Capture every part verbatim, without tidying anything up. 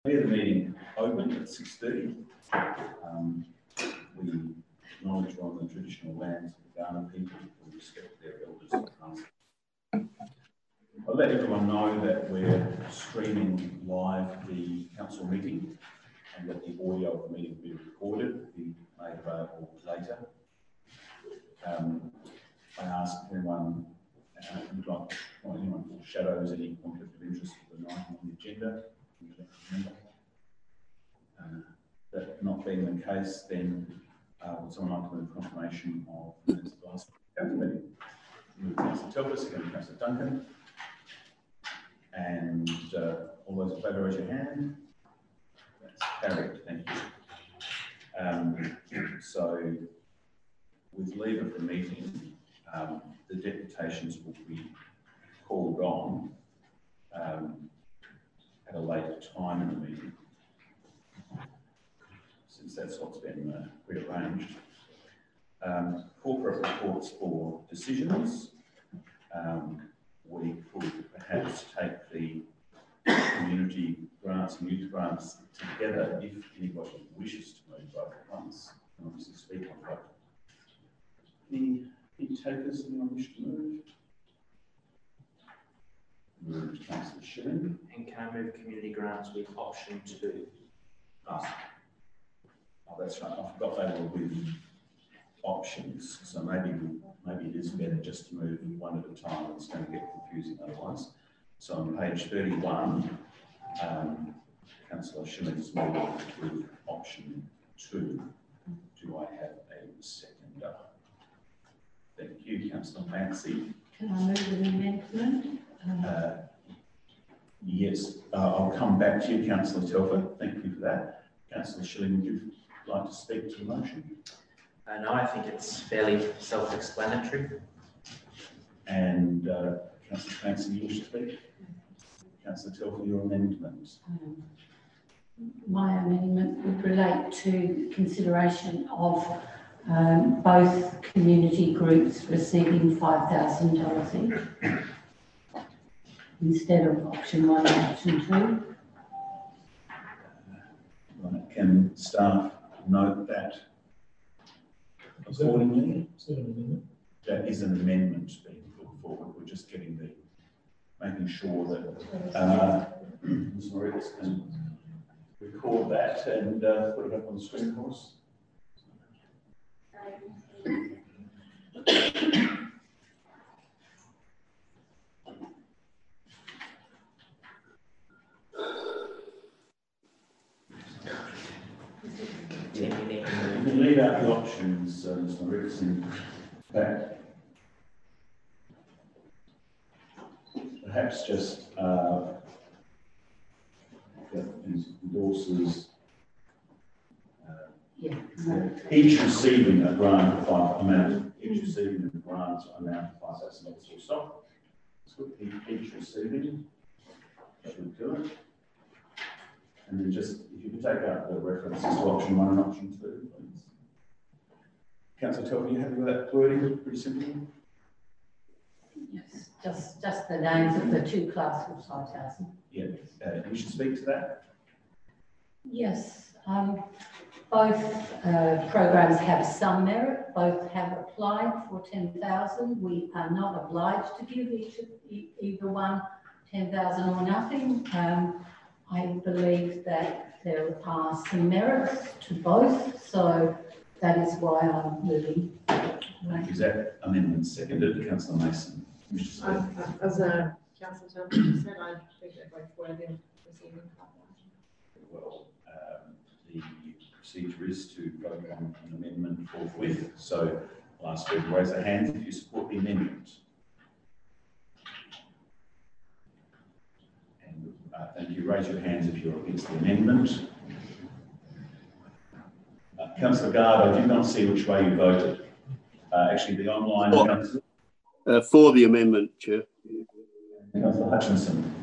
The meeting open at six thirty. Um, we acknowledge we're on the traditional lands of the Kaurna people. We respect their elders and past. I'll let everyone know that we're streaming live the council meeting and that the audio of the meeting will be recorded, will be made available later. Um, I ask if anyone uh, would like, or anyone foreshadows any conflict of interest for the night on the agenda. Uh, that not being the case, then uh, would someone like to move confirmation of minutes of the last council meeting? Move Councillor Telfer, second Councillor Duncan. And uh, all those in favour, raise your hand. That's carried, thank you. Um, so, with leave of the meeting, um, the deputations will be called on um, at a later time in the meeting, since that's what's been uh, rearranged. Um, corporate reports for decisions. Um, we could perhaps take the community grants and youth grants together if anybody wishes to move both at once. And obviously speak on both. Any, any takers, anyone wish to move? Moved Councillor Schilling. And can I move community grants with option two? Ah. Oh, that's right. I forgot they were with options. So maybe maybe it is better just to move one at a time. It's going to get confusing otherwise. So on page thirty-one, um, Councillor Schilling's moved with option two. Do I have a seconder? Thank you, Councillor Mancy. Can I move an amendment? Um, Uh, yes, uh, I'll come back to you, Councillor Telfer. Thank you for that. Councillor Schilling, would you like to speak to the motion? Uh, no, I think it's fairly self-explanatory. And uh, Councillor Clancy, you wish to speak? Councillor Telfer, your amendment. um, my amendment would relate to consideration of um, both community groups receiving five thousand dollars each instead of option one and option two. Right. Can staff note that accordingly? Is that an amendment? That is an amendment being put forward. We're just getting the, making sure that uh, Miz Moritz can record that and uh, put it up on the screen for us. You can leave out the options, uh, Miz Moritz, in fact. Perhaps just uh, endorses uh, Yeah. each receiving a grant of five amount, each receiving a grant amount of five thousand dollars or stop. So each receiving should do it. And then just, if you could take out the references to option one and option two, please. Councillor Telfer, you happy with that wording? Pretty simple. Yes, just just the names of the two classes of five thousand. Yeah, uh, you should speak to that. Yes, um, both uh, programs have some merit. Both have applied for ten thousand. We are not obliged to give each e either one ten thousand or nothing. Um, I believe that there are some merits to both, so that is why I'm moving. Right. Is that amendment seconded, Councillor Mason? Uh, as a Councillor Telfer said, I think they're both worthy of receiving five thousand. Well, um, the procedure is to vote on an amendment forthwith. So I'll ask you to raise their hands if you support the amendment. And uh, thank you. Raise your hands if you're against the amendment. Uh, Councillor Gard, I did not see which way you voted. Uh, actually, the online. Oh. Councillor Uh, for the amendment, Chair. Councillor Hutchinson.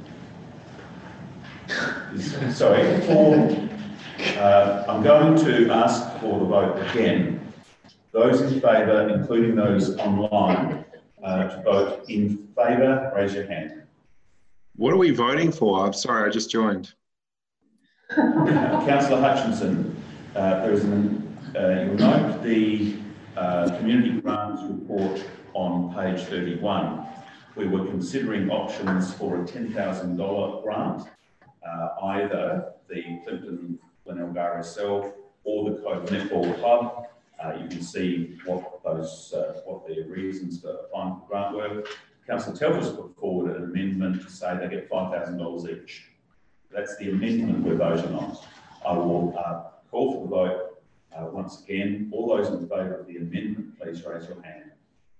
Is, sorry, for, uh, I'm going to ask for the vote again. Those in favour, including those online, uh, to vote in favour, raise your hand. What are we voting for? I'm sorry, I just joined. Uh, Councillor Hutchinson, uh, there is an, uh, you'll note the uh, community grants report on page thirty-one. We were considering options for a ten thousand dollar grant, uh, either the Clifton Glenelg S L or the Cove Netball Club. Uh, you can see what those, uh, what their reasons for applying for grant were. Councillor Telfer's put forward an amendment to say they get five thousand dollars each. That's the amendment we're voting on. I will uh, call for the vote uh, once again. All those in favour of the amendment, please raise your hand.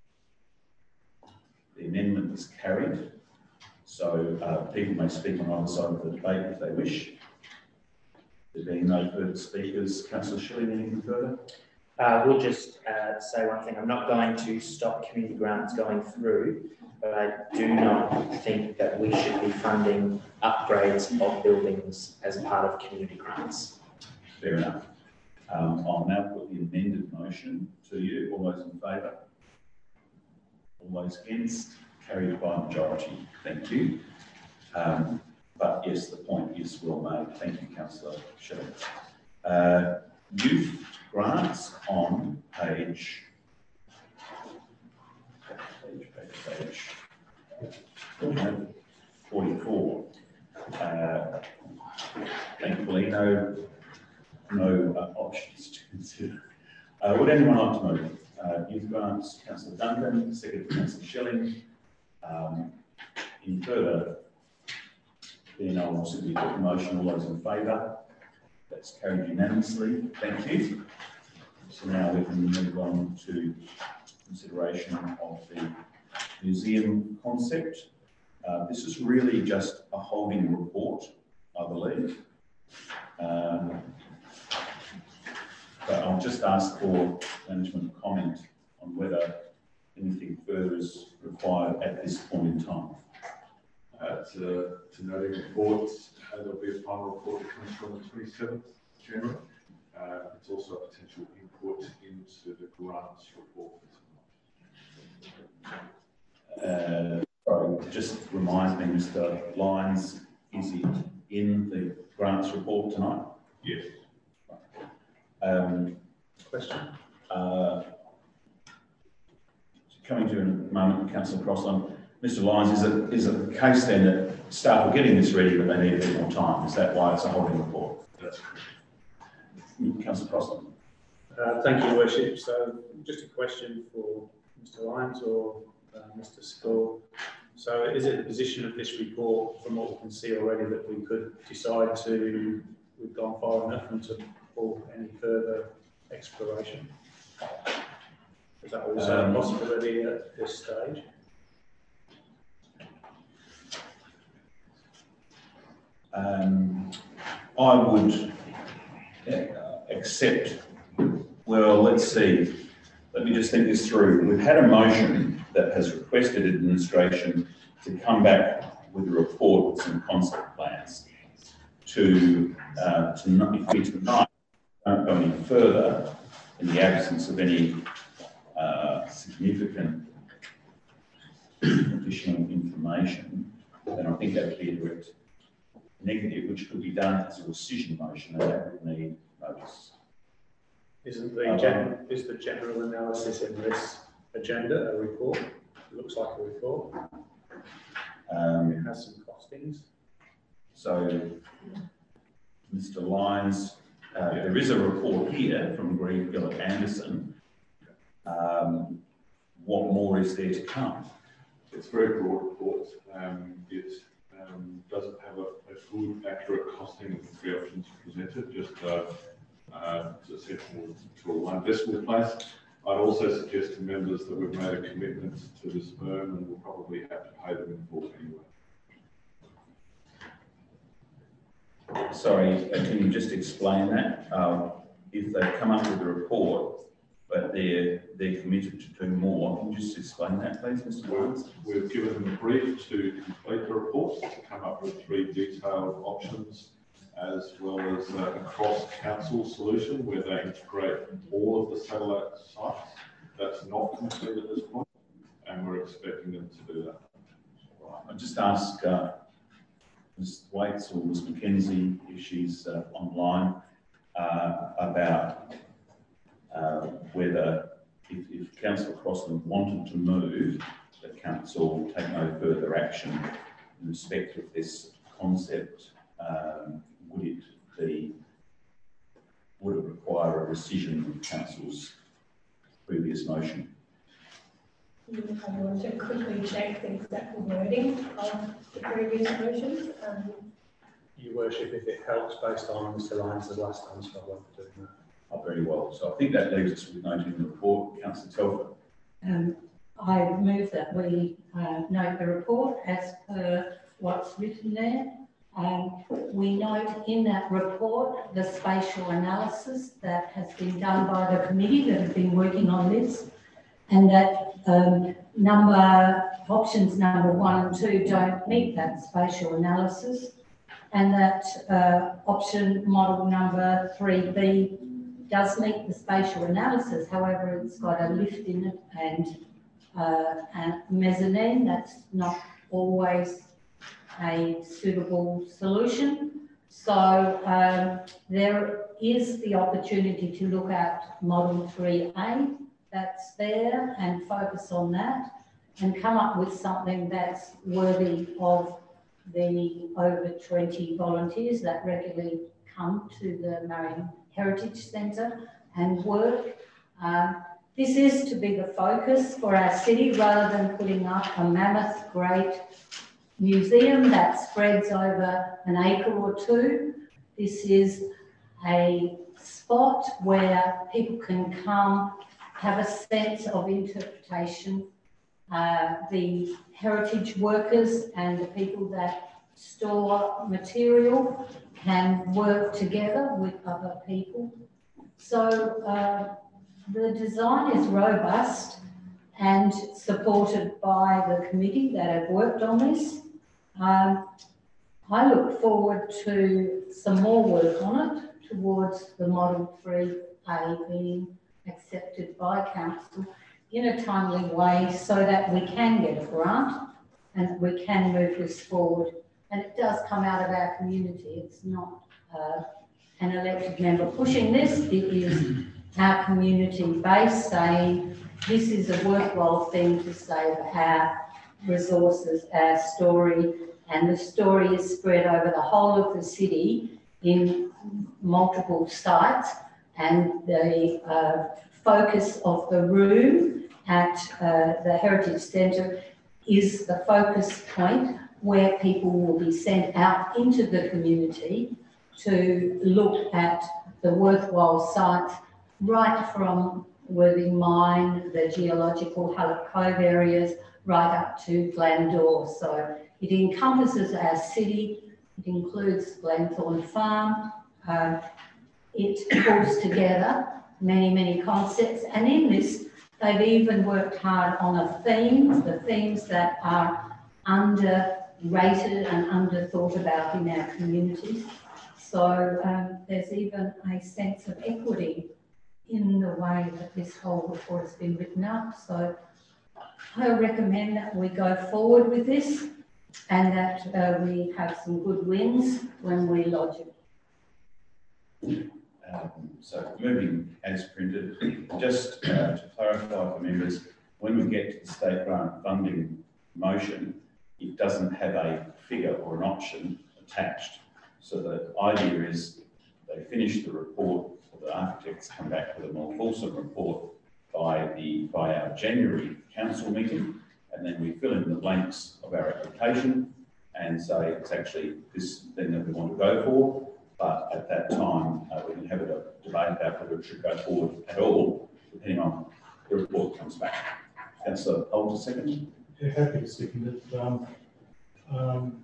The amendment is carried. So uh, people may speak on either side of the debate if they wish. There being no further speakers, Councillor Schilling, anything further? Uh, we'll just uh, say one thing. I'm not going to stop community grants going through, but I do not think that we should be funding upgrades of buildings as part of community grants. Fair enough. Um, I'll now put the amended motion to you. All those in favour? All those against? Carried by majority. Thank you. Um, but yes, the point is well made. Thank you, Councillor Schilling. Uh, youth grants on page, page, page, page forty-four. Uh, thankfully, no, no uh, options to consider. Uh, would anyone like to move? Uh, youth grants, Councillor Duncan, second Councillor Schilling. Um, any further? Then I'll simply put the motion. All those in favour? That's carried unanimously. Thank you. So now we can move on to consideration of the museum concept. Uh, this is really just a holding report, I believe. Um, but I'll just ask for management comment on whether anything further is required at this point in time. Uh, it's a, it's a noting report. Uh, there'll be a final report that comes from the twenty-seventh of January. Uh, it's also a potential input into the grants report. Uh, sorry, just remind me, Mister Lyons, is it in the grants report tonight? Yes. Um, Question? Uh, coming to in a moment, Councillor Crossland. Mister Lyons, is it, is it the case then that staff are getting this ready but they need a bit more time? Is that why it's a holding report? That's correct. Councillor Crossland. Uh, thank you, Worship. So just a question for Mister Lyons or uh, Mister Score. So is it the position of this report, from what we can see already, that we could decide to, we've gone far enough and to pull any further exploration? Is that also um, a possibility at this stage? Um, I would uh, accept, well, let's see, let me just think this through. We've had a motion that has requested administration to come back with a report with some concept plans to, uh, to not, if we tonight don't go any further in the absence of any uh, significant additional information, then I think that would be a direct negative, which could be done as a rescission motion, and that would need notice. Isn't the, gen is the general analysis in this agenda a report? It looks like a report. Um, it has some costings. So, Mister Lyons, uh, there is a report here from Greg Gillett Anderson. Um, what more is there to come? It's a very broad report. Um, it um, doesn't have a, a good, accurate costing of the three options presented, just uh, uh, it's essential to a one decimal place. I'd also suggest to members that we've made a commitment to this firm and we'll probably have to pay them in full anyway. Sorry, can you just explain that? Um, if they come up with a report, but they're they're committed to do more, can you just explain that, please, Mister Lyons? We've given them a brief to complete the report, to come up with three detailed options, as well as uh, a cross-council solution where they integrate all of the satellite sites. That's not complete at this point, and we're expecting them to do that. Right. I'll just ask uh, Miz Waits or Miz Mackenzie, if she's uh, online, uh, about uh, whether, if, if Councillor Crossland wanted to move, that Council take no further action in respect of this concept, um, would it be, would it require a rescission of Council's previous motion? I want to quickly check the exact wording of the previous motion. Um, Your Worship, if it helps, based on Mister Lyons' last time, so I won't be doing that. Oh, very well. So I think that leaves us with noting the report. Councillor Telford. Um, I move that we uh, note the report as per what's written there. Um, we note in that report the spatial analysis that has been done by the committee that have been working on this, and that um, number options number one and two don't meet that spatial analysis, and that uh, option model number three B does meet the spatial analysis. However, it's got a lift in it and uh, and mezzanine. That's not always a suitable solution. So um, there is the opportunity to look at model three A that's there and focus on that and come up with something that's worthy of the over twenty volunteers that regularly come to the Marion Heritage Centre and work. Um, this is to be the focus for our city rather than putting up a mammoth great museum that spreads over an acre or two. This is a spot where people can come, have a sense of interpretation. Uh, the heritage workers and the people that store material can work together with other people. So uh, the design is robust and supported by the committee that have worked on this. Um, I look forward to some more work on it towards the Model three A being accepted by Council in a timely way so that we can get a grant and we can move this forward. And it does come out of our community. It's not uh, an elected member pushing this. It is our community base saying this is a worthwhile thing to save our resources, our story, and the story is spread over the whole of the city in multiple sites, and the uh, focus of the room at uh, the Heritage Centre is the focus point where people will be sent out into the community to look at the worthwhile sites right from Worthing Mine, the geological Hallett Cove areas, right up to Glandore. So it encompasses our city, it includes Glenthorne Farm, uh, it pulls together many, many concepts, and in this they've even worked hard on a theme, the themes that are underrated and underthought about in our communities. So um, there's even a sense of equity in the way that this whole report has been written up. So I recommend that we go forward with this and that uh, we have some good wins when we lodge it. Um, so moving as printed, just uh, to clarify for members, when we get to the state grant funding motion, it doesn't have a figure or an option attached. So the idea is they finish the report, or the architects come back with a more fulsome report by the by our January council meeting, and then we fill in the blanks of our application and say it's actually this thing that we want to go for. But at that time, uh, we can have a debate about whether it should go forward at all, depending on the report comes back. Councillor Holder, second. Yeah, happy to second it. Um, um,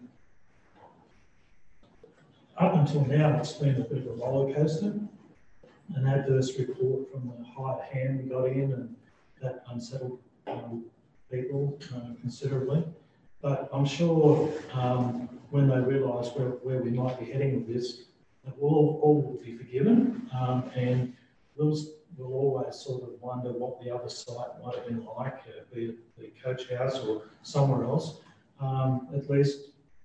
up until now, it's been a bit of a roller coaster. An adverse report from the hired hand we got in, and that unsettled um, people uh, considerably. But I'm sure um, when they realise where, where we might be heading with this, that all, all will be forgiven, um, and we'll, we'll always sort of wonder what the other site might have been like, uh, be it the coach house or somewhere else. Um, at least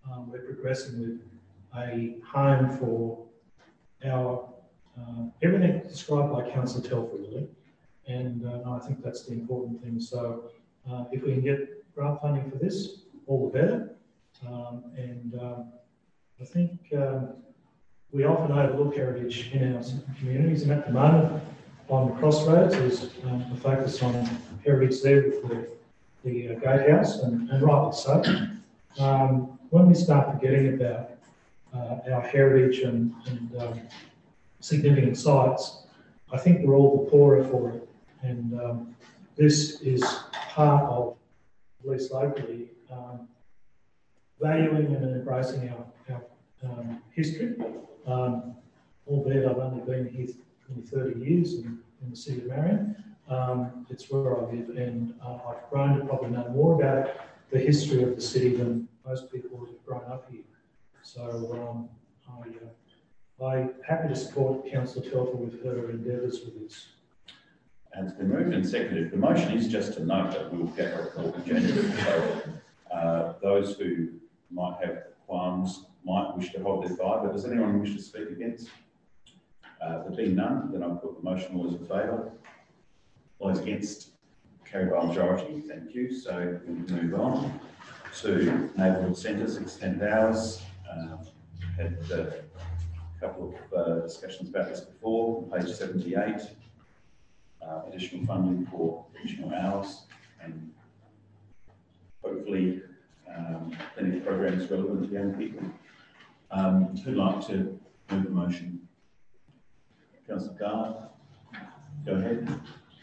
um, we're progressing with a home for our, uh, everything described by Councillor Telford, really. And uh, I think that's the important thing. So uh, if we can get grant funding for this, all the better. Um, and um, I think um, we often overlook heritage in our communities, and at the moment on the Crossroads there's um, a focus on heritage there with the, the uh, gatehouse, and, and rightly so. Um, when we start forgetting about uh, our heritage and, and um, significant sites, I think we're all the poorer for it. And um, this is part of, at least locally, um, valuing and embracing our, our um, history. Um, albeit I've only been here nearly thirty years in, in the city of Marion. Um, it's where I live, and uh, I've grown to probably know more about the history of the city than most people who have grown up here. So um, I, uh, I'm happy to support Councillor Telford with her endeavours with this. And it's been moved and seconded. The motion is just to note that we will get a report in January. So uh, those who might have qualms might wish to hold their fire, but does anyone wish to speak against? Uh, there being none, then I'll put the motion. All those in favour? All those against? Carried by majority. Thank you. So we move on to neighbourhood centres, extended hours. Uh, had a couple of uh, discussions about this before. Page seventy-eight. Uh, additional funding for additional hours, and hopefully um, plenty of programs relevant to young people. Um, who'd like to move the motion? Councillor Garth, go ahead.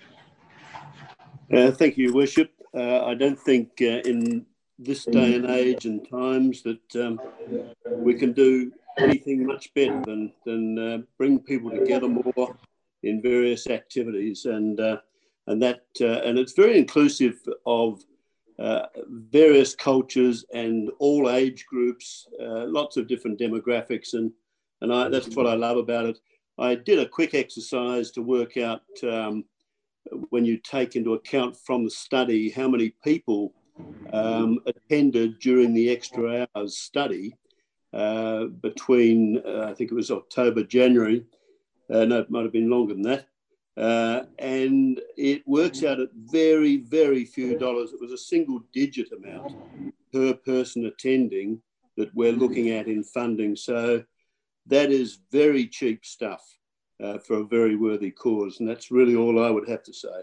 Uh, thank you, Your Worship. Uh, I don't think uh, in this day and age and times that um, we can do anything much better than, than uh, bring people together more in various activities, and uh, and that uh, and it's very inclusive of uh, various cultures and all age groups, uh, lots of different demographics, and and I, that's what I love about it. I did a quick exercise to work out um, when you take into account from the study how many people um, attended during the extra hours study uh, between uh, I think it was October, January. Uh, no, it might have been longer than that. Uh, and it works out at very, very few dollars. It was a single digit amount per person attending that we're looking at in funding. So that is very cheap stuff uh, for a very worthy cause. And that's really all I would have to say.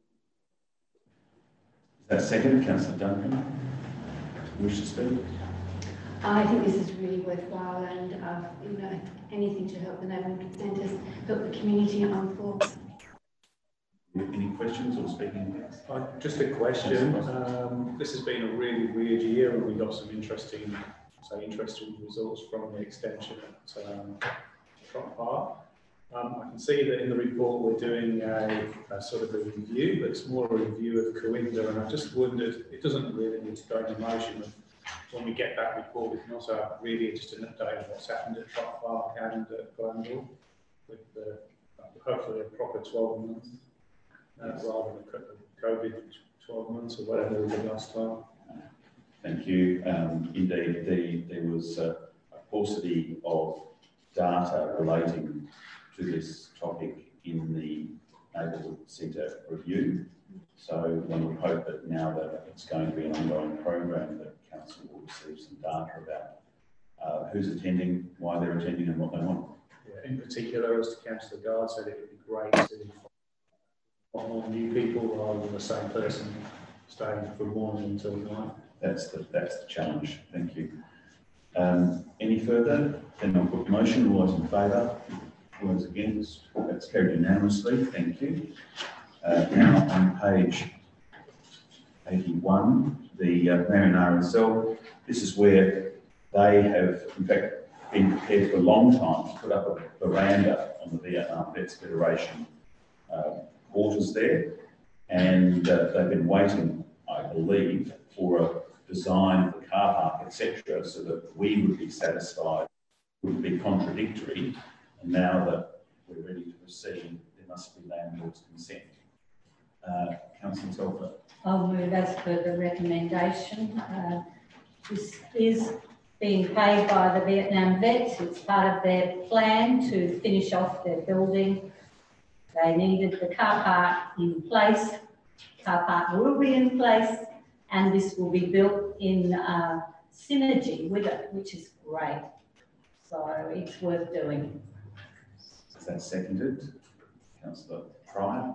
Is that second, Councillor Duncan? Wish to speak? I think this is really worthwhile, and uh, you know, anything to help the neighbourhood centres, help the community, I'm for. Any questions or speaking against? Uh, just a question. Um, this has been a really weird year, and we got some interesting, say, interesting results from the extension at um, Trott Park. Um, I can see that in the report we're doing a, a sort of a review, but it's more a review of Coimbra, and I just wondered, it doesn't really need to go into motion of when we get that report, we can also have really just an update of what's happened at Trott Park and at Glenville, with the, hopefully a proper twelve months, uh, rather than a COVID twelve months or whatever we did last time. Thank you. Um, indeed, the, there was a, a paucity of data relating to this topic in the neighbourhood centre review. So one would hope that now that it's going to be an ongoing program, that Council will receive some data about uh, who's attending, why they're attending and what they want. Yeah, in particular, as Councillor Guard said, it would be great to find more new people rather than the same person staying from morning until night. That's the, that's the challenge. Thank you. Um, any further? Then I'll put the motion. All those in favour? All those against? That's carried unanimously. Thank you. Uh, now on page eighty-one, the uh, Marion R S L, this is where they have, in fact, been prepared for a long time to put up a veranda on the Vietnam Vets Federation uh, quarters there, and uh, they've been waiting, I believe, for a design for the car park, et cetera, so that we would be satisfied, would be contradictory, and now that we're ready to proceed, there must be landlord's consent. Uh, Councillor Telford. I'll move as per the recommendation. Uh, this is being paid by the Vietnam vets. It's part of their plan to finish off their building. They needed the car park in place. Car park will be in place, and this will be built in uh, synergy with it, which is great. So it's worth doing. Is that seconded? Councillor Pryor.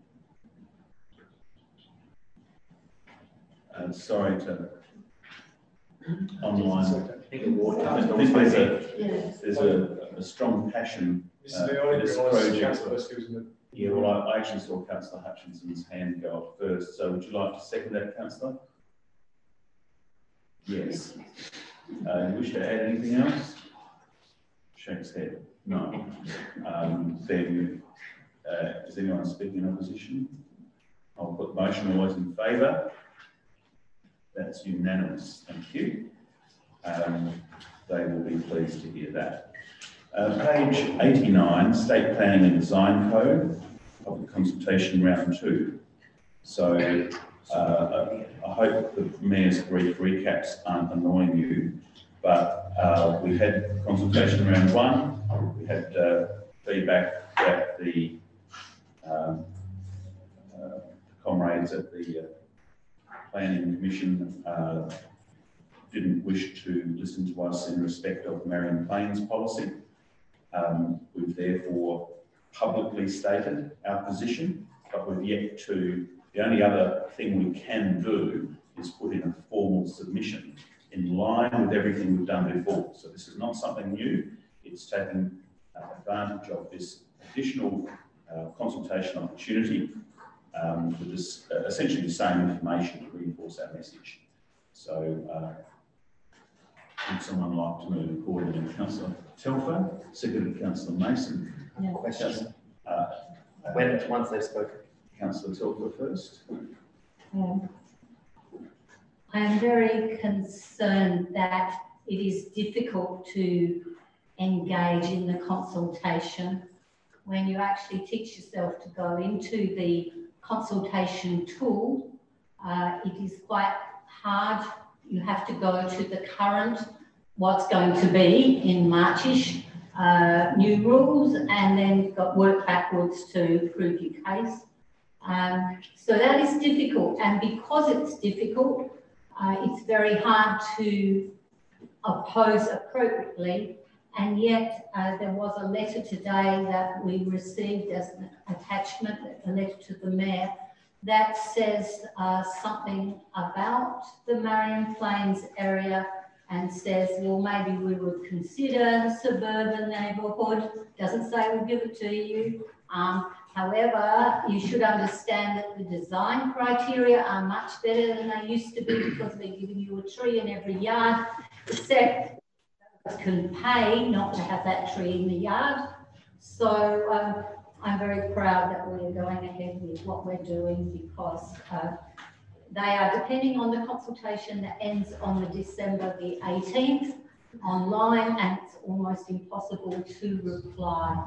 Uh, sorry to online. I think the water. I think there's a there's a, a strong passion uh, for this project. Yeah, well, I, I actually saw Councillor Hutchinson's hand go up first. So would you like to second that, Councillor? Yes. Uh, you wish to add anything else? Shakes head. No. Um, then, uh, is anyone speaking in opposition? I'll put the motion. All those in favour? That's unanimous. Thank you. Um, they will be pleased to hear that. Uh, page eighty-nine, State Planning and Design Code, public consultation round two. So uh, I hope the Mayor's brief recaps aren't annoying you, but uh, we had consultation round one. We had uh, feedback that the, um, uh, the comrades at the uh, Planning Commission uh, didn't wish to listen to us in respect of Marion Plains policy. Um, we've therefore publicly stated our position, but we've yet to, the only other thing we can do is put in a formal submission in line with everything we've done before. So this is not something new. It's taken uh, advantage of this additional uh, consultation opportunity um, with this, uh, essentially the same information to reinforce our message. So uh, would someone like to move accordingly? Councillor Telfer, seconded Councillor Mason. Yeah. Question. Uh, When, once they've spoken. Councillor Telfer first. Um, I am very concerned that it is difficult to engage in the consultation when you actually teach yourself to go into the consultation tool. Uh, it is quite hard. You have to go to the current, what's going to be in Marchish, uh, new rules, and then got work backwards to prove your case. Um, so that is difficult, and because it's difficult, uh, it's very hard to oppose appropriately. And yet uh, there was a letter today that we received as an attachment, a letter to the Mayor, that says uh, something about the Marion Plains area and says, well, maybe we would consider suburban neighbourhood. Doesn't say we'll give it to you. Um, however, you should understand that the design criteria are much better than they used to be because they're giving you a tree in every yard, except can pay not to have that tree in the yard. So um, I'm very proud that we're going ahead with what we're doing because uh, they are depending on the consultation that ends on the December the eighteenth online, and it's almost impossible to reply.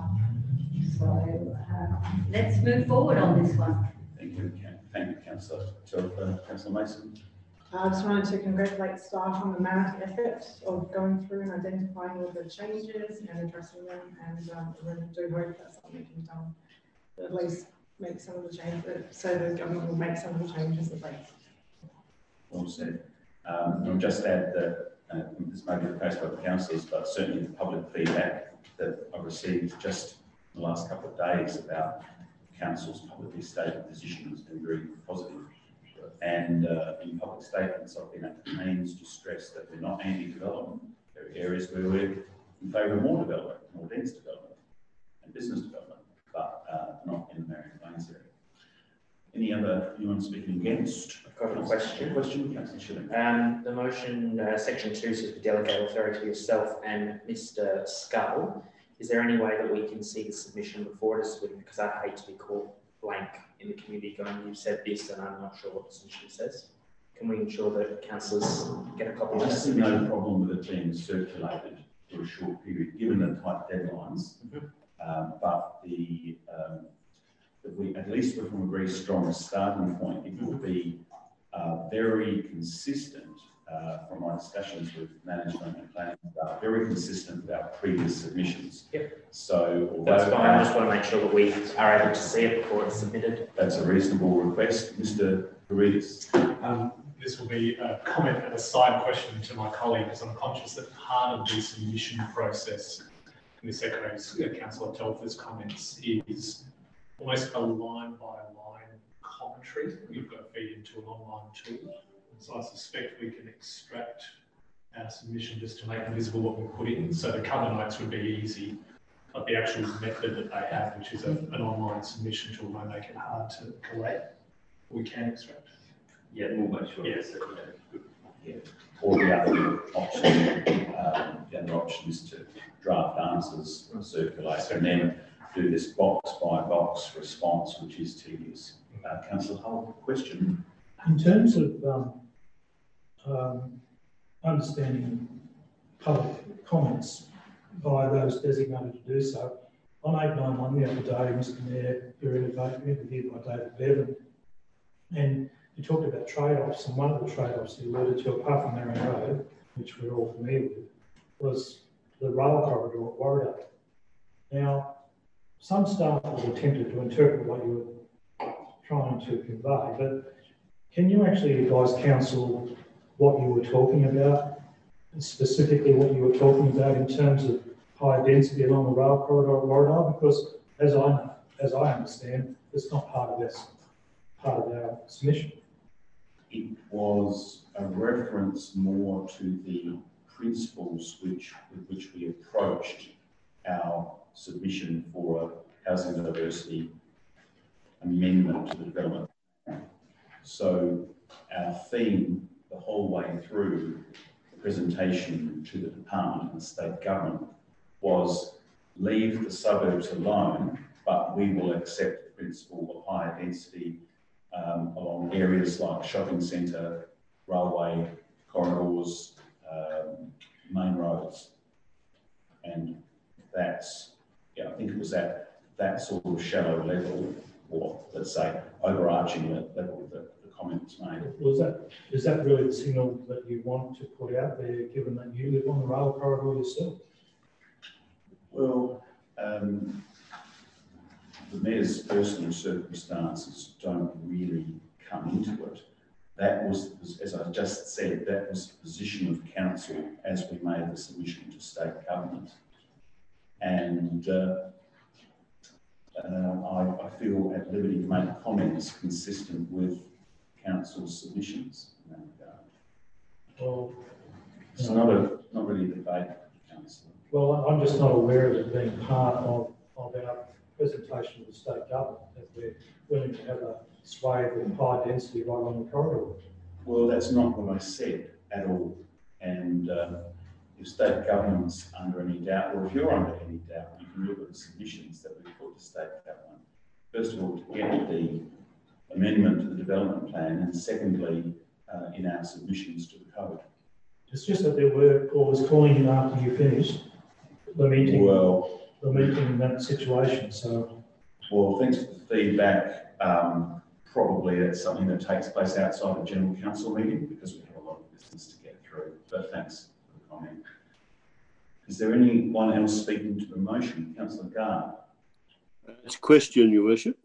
So uh, let's move forward on this one. Thank you, thank you, Councillor Telfer. Councillor Mason. I just wanted to congratulate staff on the mammoth effort of going through and identifying all the changes and addressing them, and um, I really do hope that's something we can done, at least make some of the changes, so the government will make some of the changes that they. Well said. Um, I'll just add that uh, this may be the case by the councillors, but certainly the public feedback that I've received just in the last couple of days about council's publicly stated position has been very positive. And uh, in public statements, I've been at pains to stress that we're not anti-development. There are areas where we're in favour of more development, more dense development, and business development, but uh, not in the Marion Plains area. Any other, anyone speaking against? I've got a question. Question, Councillor Schilling. Um, the motion, uh, section two, says we delegate authority to yourself and Mister Scull. Is there any way that we can see the submission before us? Because I hate to be caught blank in the community going, you've said this and I'm not sure what the submission says. Can we ensure that councillors get a copy of I the see no submission? problem with it being circulated for a short period, given the tight deadlines. Mm-hmm. um, but the, um, that we, at least from a very strong starting point, it will be uh, very consistent uh, from my discussions with management and planning staff, very consistent with our previous submissions. Yep. So that's fine. I just want to make sure that we are able to see it before it's submitted. That's a reasonable request. Mister Paredes. Um, this will be a comment and a side question to my colleague, because I'm conscious that part of the submission process, and this echoes uh, Councillor Telfer's comments, is almost a line by line commentary you've got to feed into an online tool. And so I suspect we can extract our submission just to make visible what we put in. So the cover notes would be easy, but the actual method that they have, which is a, an online submission tool, may make it hard to collate. We can extract. Yeah, we'll make sure. Yes. Yeah. Or the other option, um, the other option is to draft answers, circulate, and then do this box by box response, which is tedious. Uh, Councillor Hull, question? In terms of um, um, understanding public comments by those designated to do so, on eight nine one the other day, Mister Mayor, you're interviewed by David Bevan, and you talked about trade-offs, and one of the trade-offs you alluded to, apart from Marion Road, which we're all familiar with, was the rail corridor at Warradale. Now, some staff have attempted to interpret what you were trying to convey, but can you actually advise council what you were talking about, and specifically what you were talking about in terms of high density along the rail corridor at Warradale? Because as I as I understand, it's not part of this part of our submission. It was a reference more to the principles which with which we approached our submission for a housing diversity amendment to the development plan. So our theme the whole way through the presentation to the department and the state government was leave the suburbs alone, but we will accept the principle of higher density um, along areas like shopping centre, railway corridors, um, main roads. And that's, yeah, I think it was at that sort of shallow level, or let's say overarching level that the comment was made. Was that, is that really the signal that you want to put out there, given that you live on the rail corridor yourself? Well, um, the Mayor's personal circumstances don't really come into it. That was, as I just said, that was the position of council as we made the submission to state government. And uh, uh, I, I feel at liberty to make comments consistent with council's submissions in that regard. Well, it's not a not really a debate, councillor. Well, I'm just not aware of it being part of, of our presentation to the state government, that we're willing to have a swathe of high density right along the corridor. Well, that's not what I said at all. And uh, if state government's under any doubt, or if you're under any doubt, you can look at the submissions that we put to state government. First of all, to get the amendment to the development plan, and secondly, uh, in our submissions to the code. It's just that there were calls calling in after you finished lamenting, well, lamenting that situation. So, well, thanks for the feedback. Um, probably that's something that takes place outside of general council meeting, because we have a lot of business to get through. But thanks for the comment. Is there anyone else speaking to the motion? Councillor Gard. It's a question, Your Worship.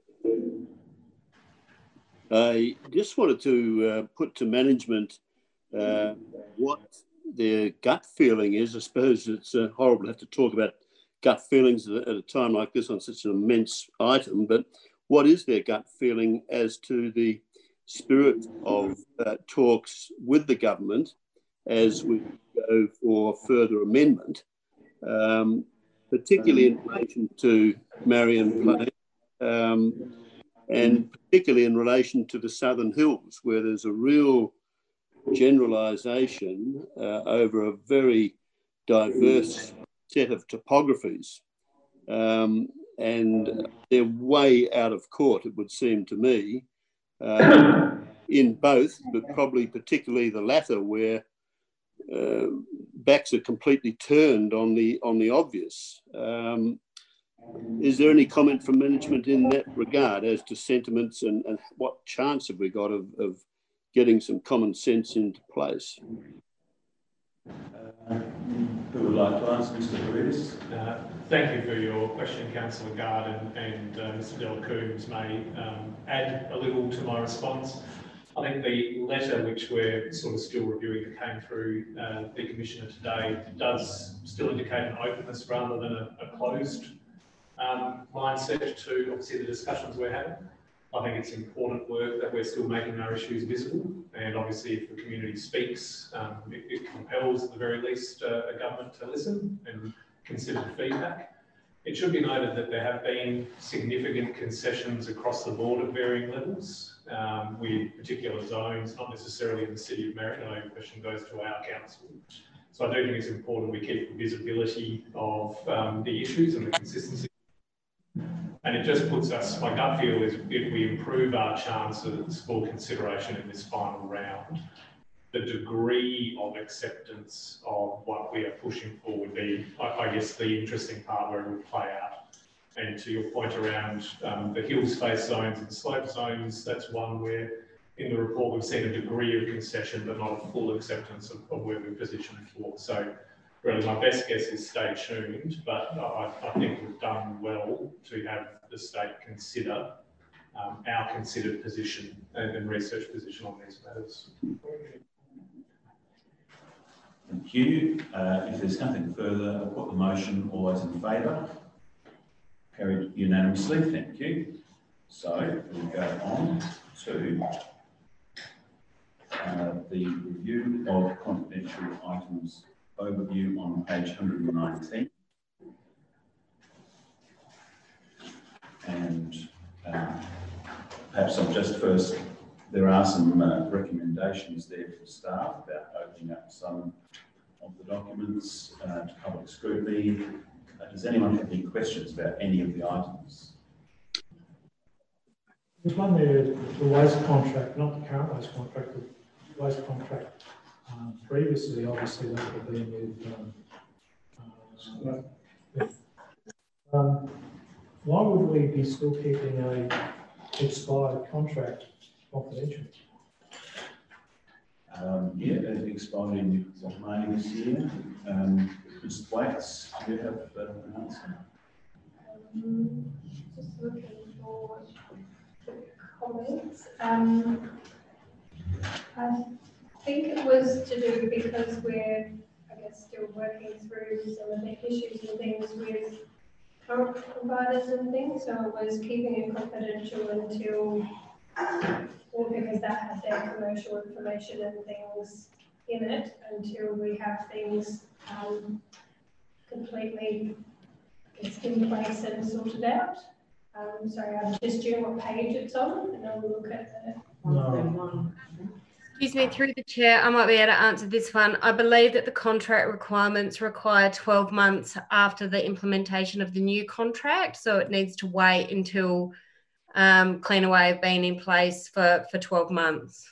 I just wanted to uh, put to management uh, what their gut feeling is. I suppose it's uh, horrible to have to talk about gut feelings at a time like this on such an immense item, but what is their gut feeling as to the spirit of uh, talks with the government as we go for further amendment, um, particularly in relation to Marion Plain, um, and particularly in relation to the Southern Hills, where there's a real generalisation uh, over a very diverse set of topographies. Um, and they're way out of court, it would seem to me, uh, in both, but probably particularly the latter, where uh, backs are completely turned on the, on the obvious. Um, Is there any comment from management in that regard as to sentiments, and, and what chance have we got of, of getting some common sense into place. Uh, who would like to answer, Mister Paredes? Uh, thank you for your question, Councillor Garden, and uh, Mister Delcoombs may um, add a little to my response. I think the letter which we're sort of still reviewing that came through uh, the Commissioner today does still indicate an openness rather than a, a closed um, mindset to obviously the discussions we're having. I think it's important work that we're still making our issues visible, and obviously if the community speaks, um, it, it compels at the very least uh, a government to listen and consider feedback. It should be noted that there have been significant concessions across the board at varying levels um, with particular zones, not necessarily in the City of Merredin. I know your question goes to our council. So I do think it's important we keep the visibility of um, the issues and the consistency. And it just puts us, my gut feel is if we improve our chances for consideration in this final round, the degree of acceptance of what we are pushing for would be, I, I guess, the interesting part where it would play out. And to your point around um, the hill space zones and slope zones, that's one where in the report we've seen a degree of concession, but not a full acceptance of, of where we're positioned for. So really my best guess is stay tuned, but I, I think we've done well to have the state consider um, our considered position and, and research position on these matters. Thank you. Uh, if there's nothing further, I'll put the motion. All those in favour? Carried unanimously. Thank you. So we'll go on to uh, the review of confidential items overview on page one hundred nineteen. And um, perhaps I'll just first, there are some uh, recommendations there for staff about opening up some of the documents uh, to public scrutiny. Uh, does anyone have any questions about any of the items? There's one there, the waste contract, not the current waste contract, the waste contract. Um, previously, obviously, that would have been with, um, uh, with um, why would we be still keeping a expired contract confidential? Um, yeah, it expired in May this year. Um, Mister Waits, do you have uh, an answer? Um, just looking for comments. Um, I think it was to do because we're, I guess, still working through some of the issues and things with current providers and things. So it was keeping it confidential until, or because that had their commercial information and things in it, until we have things um, completely, I guess, in place and sorted out. Um, sorry, I'm just doing what page it's on, and I'll look at the No. Excuse me, through the chair, I might be able to answer this one. I believe that the contract requirements require twelve months after the implementation of the new contract, so it needs to wait until um, Cleanaway have been in place for, for twelve months.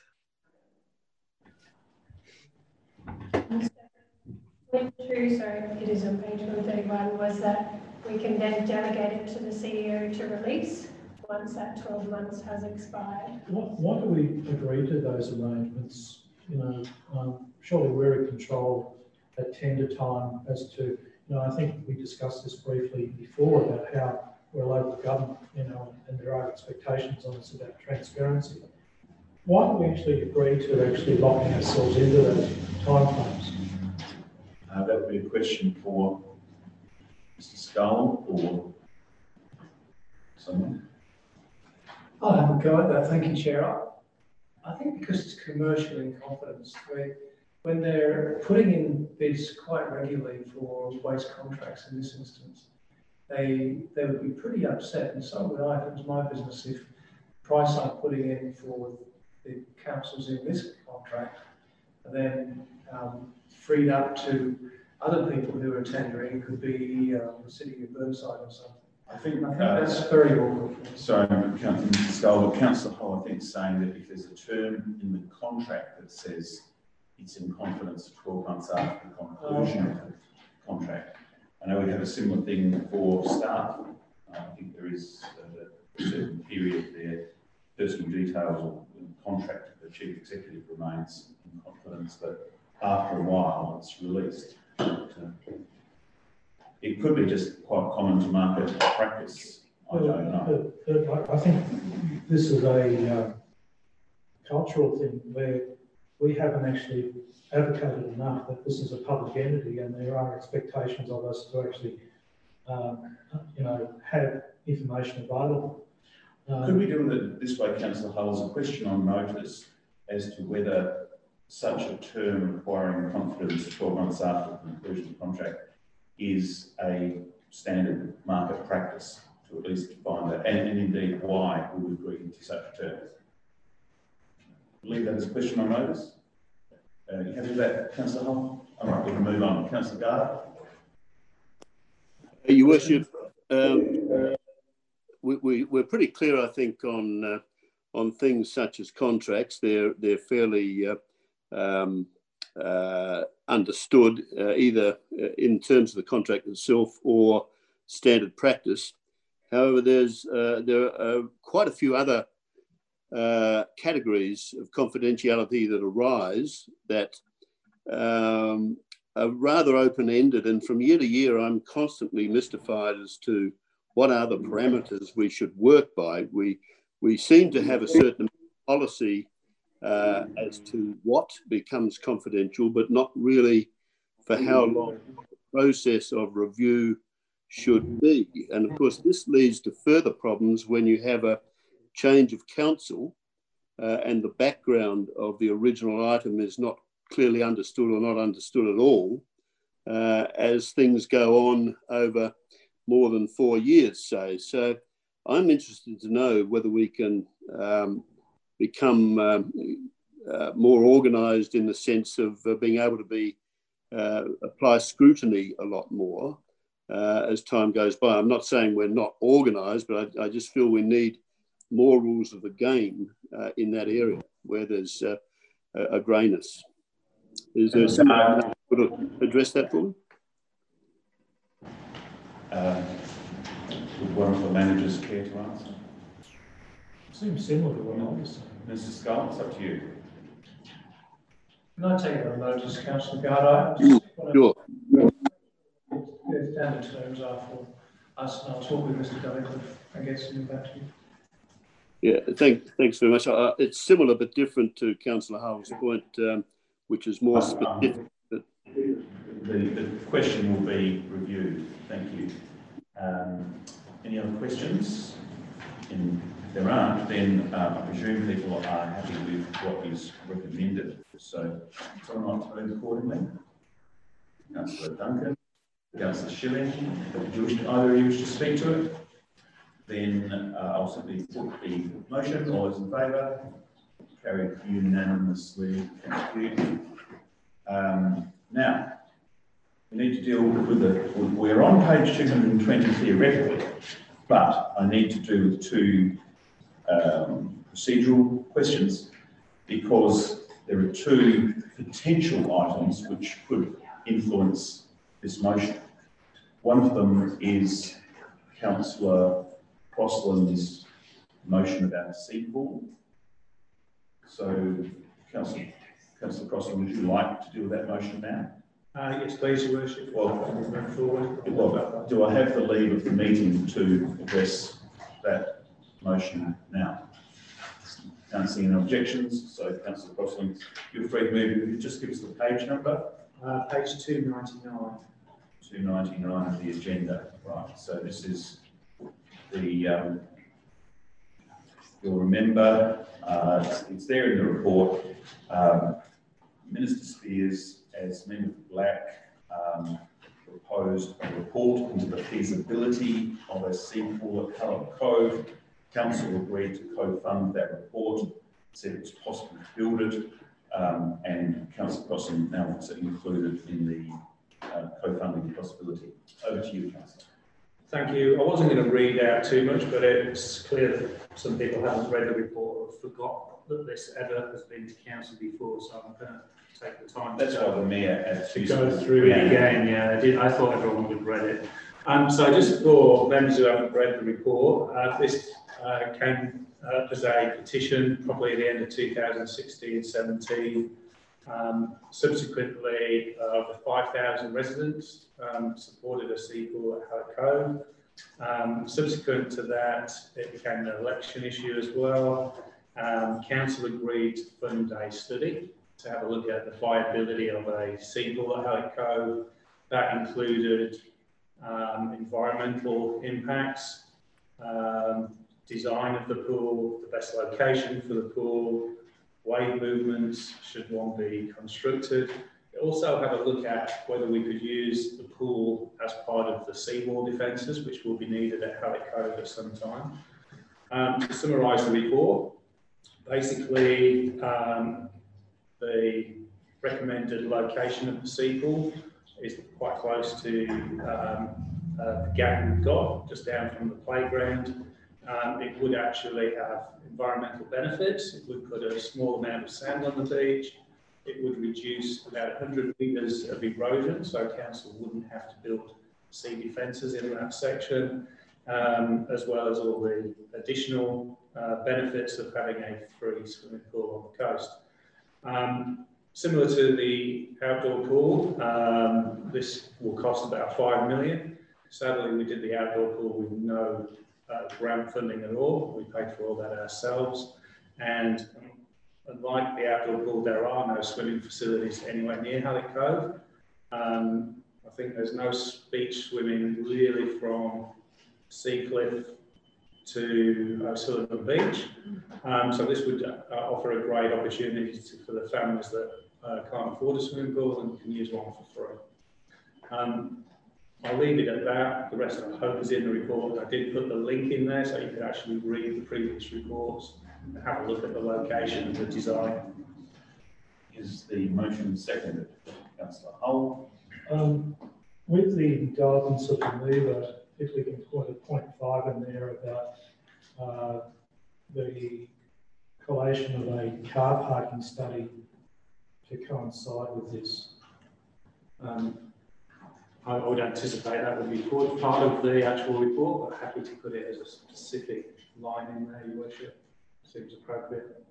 Point two, sorry, it is on page one thirty-one, was that we can then delegate it to the C E O to release once that twelve months has expired. What, why do we agree to those arrangements? You know, um, surely we're in control at tender time as to, you know, I think we discussed this briefly before about how we're a local government, you know, and there are expectations on us about transparency. Why do we actually agree to actually locking ourselves into those timeframes? Uh, that would be a question for Mister Scull or someone. I'll have a go at that. Thank you, Chair. I think because it's commercial in confidence, we, when they're putting in bids quite regularly for waste contracts in this instance, they they would be pretty upset, and so would I, if it was my business, if the price I'm putting in for the councils in this contract are then um, freed up to other people who are tendering. It could be um, the City of Burnside or something. I think, I think uh, that's very awkward. Sorry, Councillor Mister Scull, but Councillor Hull, I think, is saying that if there's a term in the contract that says it's in confidence twelve months after the conclusion of the contract. I know we have a similar thing for staff. I think there is a certain period there, personal details or contractor, the chief executive, remains in confidence that after a while it's released. But, uh, it could be just quite common to market practice. I don't know. But, but I think this is a uh, cultural thing where we haven't actually advocated enough that this is a public entity and there are expectations of us to actually, um, you know, have information available. Um, Could we do it this way, Councillor Hulls? A question on notice as to whether such a term requiring confidence twelve months after the conclusion of the contract is a standard market practice, to at least define that, and, and indeed why we would agree to such a term. Leave that as a question on notice. Uh, you happy with that, Councillor Hull? All right, we can move on. Councillor Gard. Your Worship, um, we, we, we're pretty clear, I think, on uh, on things such as contracts. They're they're fairly uh, um, uh, understood, uh, either in terms of the contract itself or standard practice. However, there's uh, there are quite a few other uh, categories of confidentiality that arise that um, are rather open-ended, and from year to year, I'm constantly mystified as to what are the parameters we should work by. We we seem to have a certain policy uh, as to what becomes confidential, but not really for how long the process of review should be. And of course, this leads to further problems when you have a change of council uh, and the background of the original item is not clearly understood or not understood at all, uh, as things go on over more than four years, say. So I'm interested to know whether we can um, become um, uh, more organised in the sense of uh, being able to be uh, apply scrutiny a lot more uh, as time goes by. I'm not saying we're not organised, but I, I just feel we need more rules of the game uh, in that area where there's uh, a, a greyness. Is there someone who could address that for me? Uh, would one of the managers care to answer? Seems similar to what I was saying. Mister Skull, it's up to you. Can I take it on notice, Councillor Gard? Sure. The standard terms are for us, and I'll talk with Mister Dudley, I guess, and get back to you. Yeah, thank, thanks very much. Uh, it's similar but different to Councillor Hull's point, um, which is more specific. But the, the question will be reviewed. Thank you. Um, any other questions? In, if there aren't, then uh, I presume people are happy with what is recommended. So, someone like to move accordingly? Councillor Duncan, Councillor Schilling, do you wish to, either of you wish to speak to it? Then uh, I'll simply put the motion. All those in favour? Carried unanimously. Thank you. Um, now, we need to deal with the, we're on page two hundred twenty theoretically, but I need to do with two um, procedural questions because there are two potential items which could influence this motion. One of them is Councillor Crossland's motion about seed pool. So, Councillor, Councillor Crossland, would you like to deal with that motion now? Uh, yes, please, Your Worship. Well, move forward. Well, do I have the leave of the meeting to address that motion now? Can't see any objections, so Councillor Crossland, you're free to move. If you just give us the page number. Uh, page two ninety-nine. two ninety-nine of the agenda. Right, so this is the, um, you'll remember, uh, it's, it's there in the report. Um, Minister Spears, as member for Black, um, proposed a report into the feasibility of a seed pool at Cullen Cove. Council agreed to co-fund that report, said it was possible to build it, um, and Councillor Crossland now wants it included in the uh, co-funding possibility. Over to you, Councillor. Thank you. I wasn't going to read out too much, but it's clear that some people haven't read the report or forgot that this ever has been to council before, so I'm going to take the time. That's to, why the mayor had to go through it again. Yeah, I did. I thought everyone would have read it. Um, so just for members who haven't read the report, uh, this uh, came uh, as a petition probably at the end of two thousand sixteen seventeen. Um, subsequently, uh, over five thousand residents um, supported a sea pool at Howick Cove. Um, subsequent to that, it became an election issue as well. Um, council agreed to fund a study to have a look at the viability of a sea pool at Howick Cove. That included um, environmental impacts, um, design of the pool, the best location for the pool, wave movements, should one be constructed. It also had a look at whether we could use the pool as part of the seawall defences, which will be needed at Howick Cove at some time. Um, to summarise the report, basically um, the recommended location of the sea pool is quite close to um, uh, the gap we've got, just down from the playground. Um, it would actually have environmental benefits. It would put a small amount of sand on the beach. It would reduce about one hundred metres of erosion, so council wouldn't have to build sea defences in that section, um, as well as all the additional uh, benefits of having a free swimming pool on the coast. Um, similar to the outdoor pool, um, this will cost about five million. Sadly, we did the outdoor pool with no uh, grant funding at all. We paid for all that ourselves. And unlike the outdoor pool, there are no swimming facilities anywhere near Howick Cove. Um, I think there's no beach swimming really from Seacliff to O'Sullivan Beach. Um, so this would uh, offer a great opportunity to, for the families that uh, can't afford a swimming pool and can use one for free. Um, I'll leave it at that. The rest I hope is in the report. I did put the link in there so you can actually read the previous reports and have a look at the location and the design. Is the motion seconded? Councillor Hull. Um, with the guidance of the mover, if we can put a point five in there about uh, the collation of a car parking study to coincide with this. Um, I would anticipate that would be part of the actual report, but happy to put it as a specific line in there, Your Worship. Seems appropriate.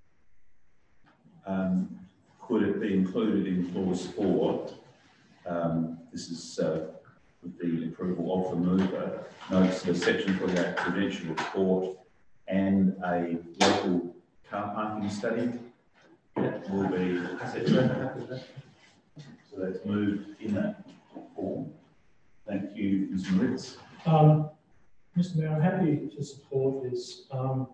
Um, could it be included in clause four? Um, this is uh, with the approval of the mover. Notes the section for that prudential report and a local car parking study. That will be. So that's moved in that form. Thank you, Miz Moritz. Um, Mister Mayor, I'm happy to support this. Um,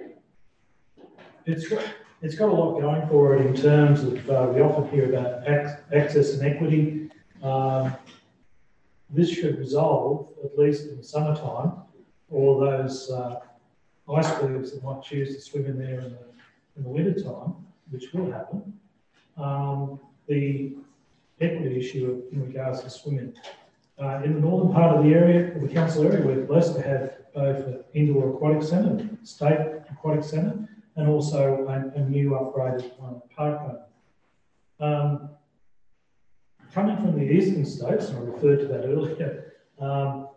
it's got it's got a lot going for it in terms of uh, we often hear about ac access and equity. Um, this should resolve, at least in the summertime, all those uh, icebergs that might choose to swim in there in the, in the winter time, which will happen. Um, the equity issue in regards to swimming. Uh, in the northern part of the area, the council area, we're blessed to have both an indoor aquatic centre, state aquatic centre, and also a, a new upgraded one at Parkland. Um, coming from the eastern states, and I referred to that earlier, um,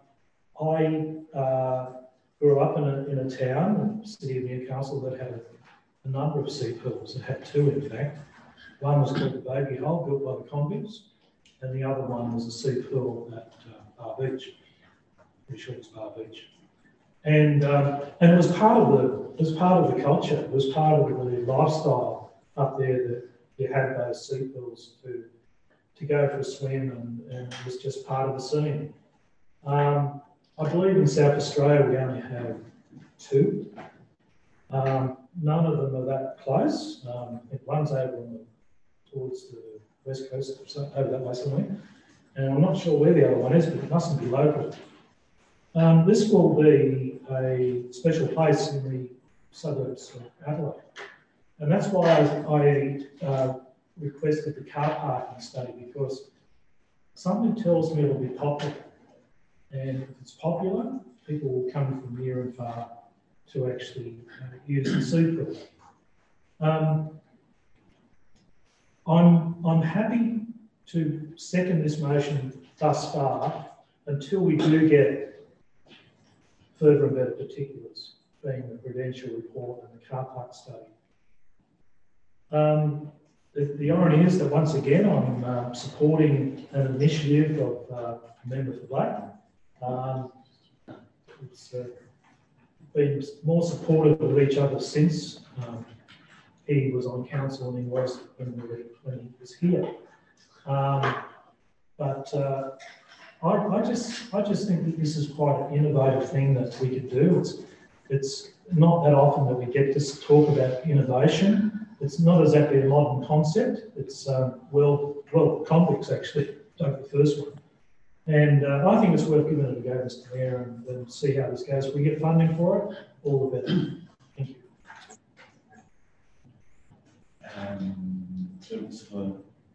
I uh, grew up in a, in a town, the city of Newcastle, that had a, a number of sea pools. It had two, in fact. One was called the Baby Hole, built by the convicts, and the other one was a sea pool at uh, Bar Beach, pretty sure it's Bar Beach. And um, and it was part of the it was part of the culture. It was part of the lifestyle up there that you had those sea pools to to go for a swim, and, and it was just part of the scene. Um, I believe in South Australia we only have two. Um, none of them are that close. Um, I think one's over on the towards the west coast, or so, over that way somewhere. And I'm not sure where the other one is, but it mustn't be local. Um, this will be a special place in the suburbs of Adelaide. And that's why I, I uh, requested the car parking study, because something tells me it'll be popular. And if it's popular, people will come from near and far to actually uh, use the sea pool. Um, I'm, I'm happy to second this motion thus far, until we do get further and better particulars, being the prudential report and the car park study. Um, the, the irony is that once again I'm uh, supporting an initiative of uh, a member for Black. Um, it's uh, been more supportive of each other since um, he was on council and he was when, we were, when he was here. Um, but uh, I, I just I just think that this is quite an innovative thing that we could do. It's it's not that often that we get to talk about innovation. It's not exactly a modern concept. It's um, well well complex actually. Take the first one, and uh, I think it's worth giving it a go, Mister Mayor, and, and see how this goes. If we get funding for it, all the better. Thank you. Um, for,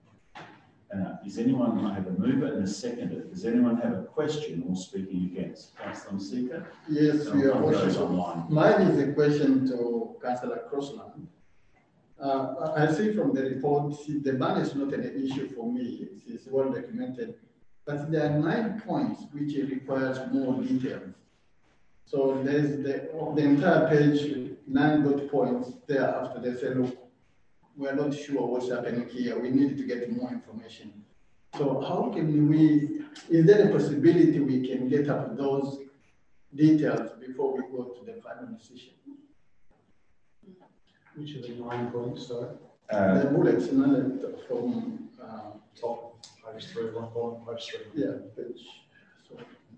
uh, is anyone, I have a mover and a seconder. Does anyone have a question or speaking against? Councillor Seeker? Yes, so Your Worship. Online. Mine is a question to Councillor Crossland. Uh, I see from the report, the ban is not an issue for me. It's well documented. But there are nine points which requires more details. So there's the, the entire page, nine dot points there after they say, look, we're not sure what's happening here. We need to get more information. So how can we, is there a possibility we can get up those details before we go to the final decision? Which are the nine points, sorry? Uh, the bullets, none from uh, top, page three, one point, page three. Yeah, page. So.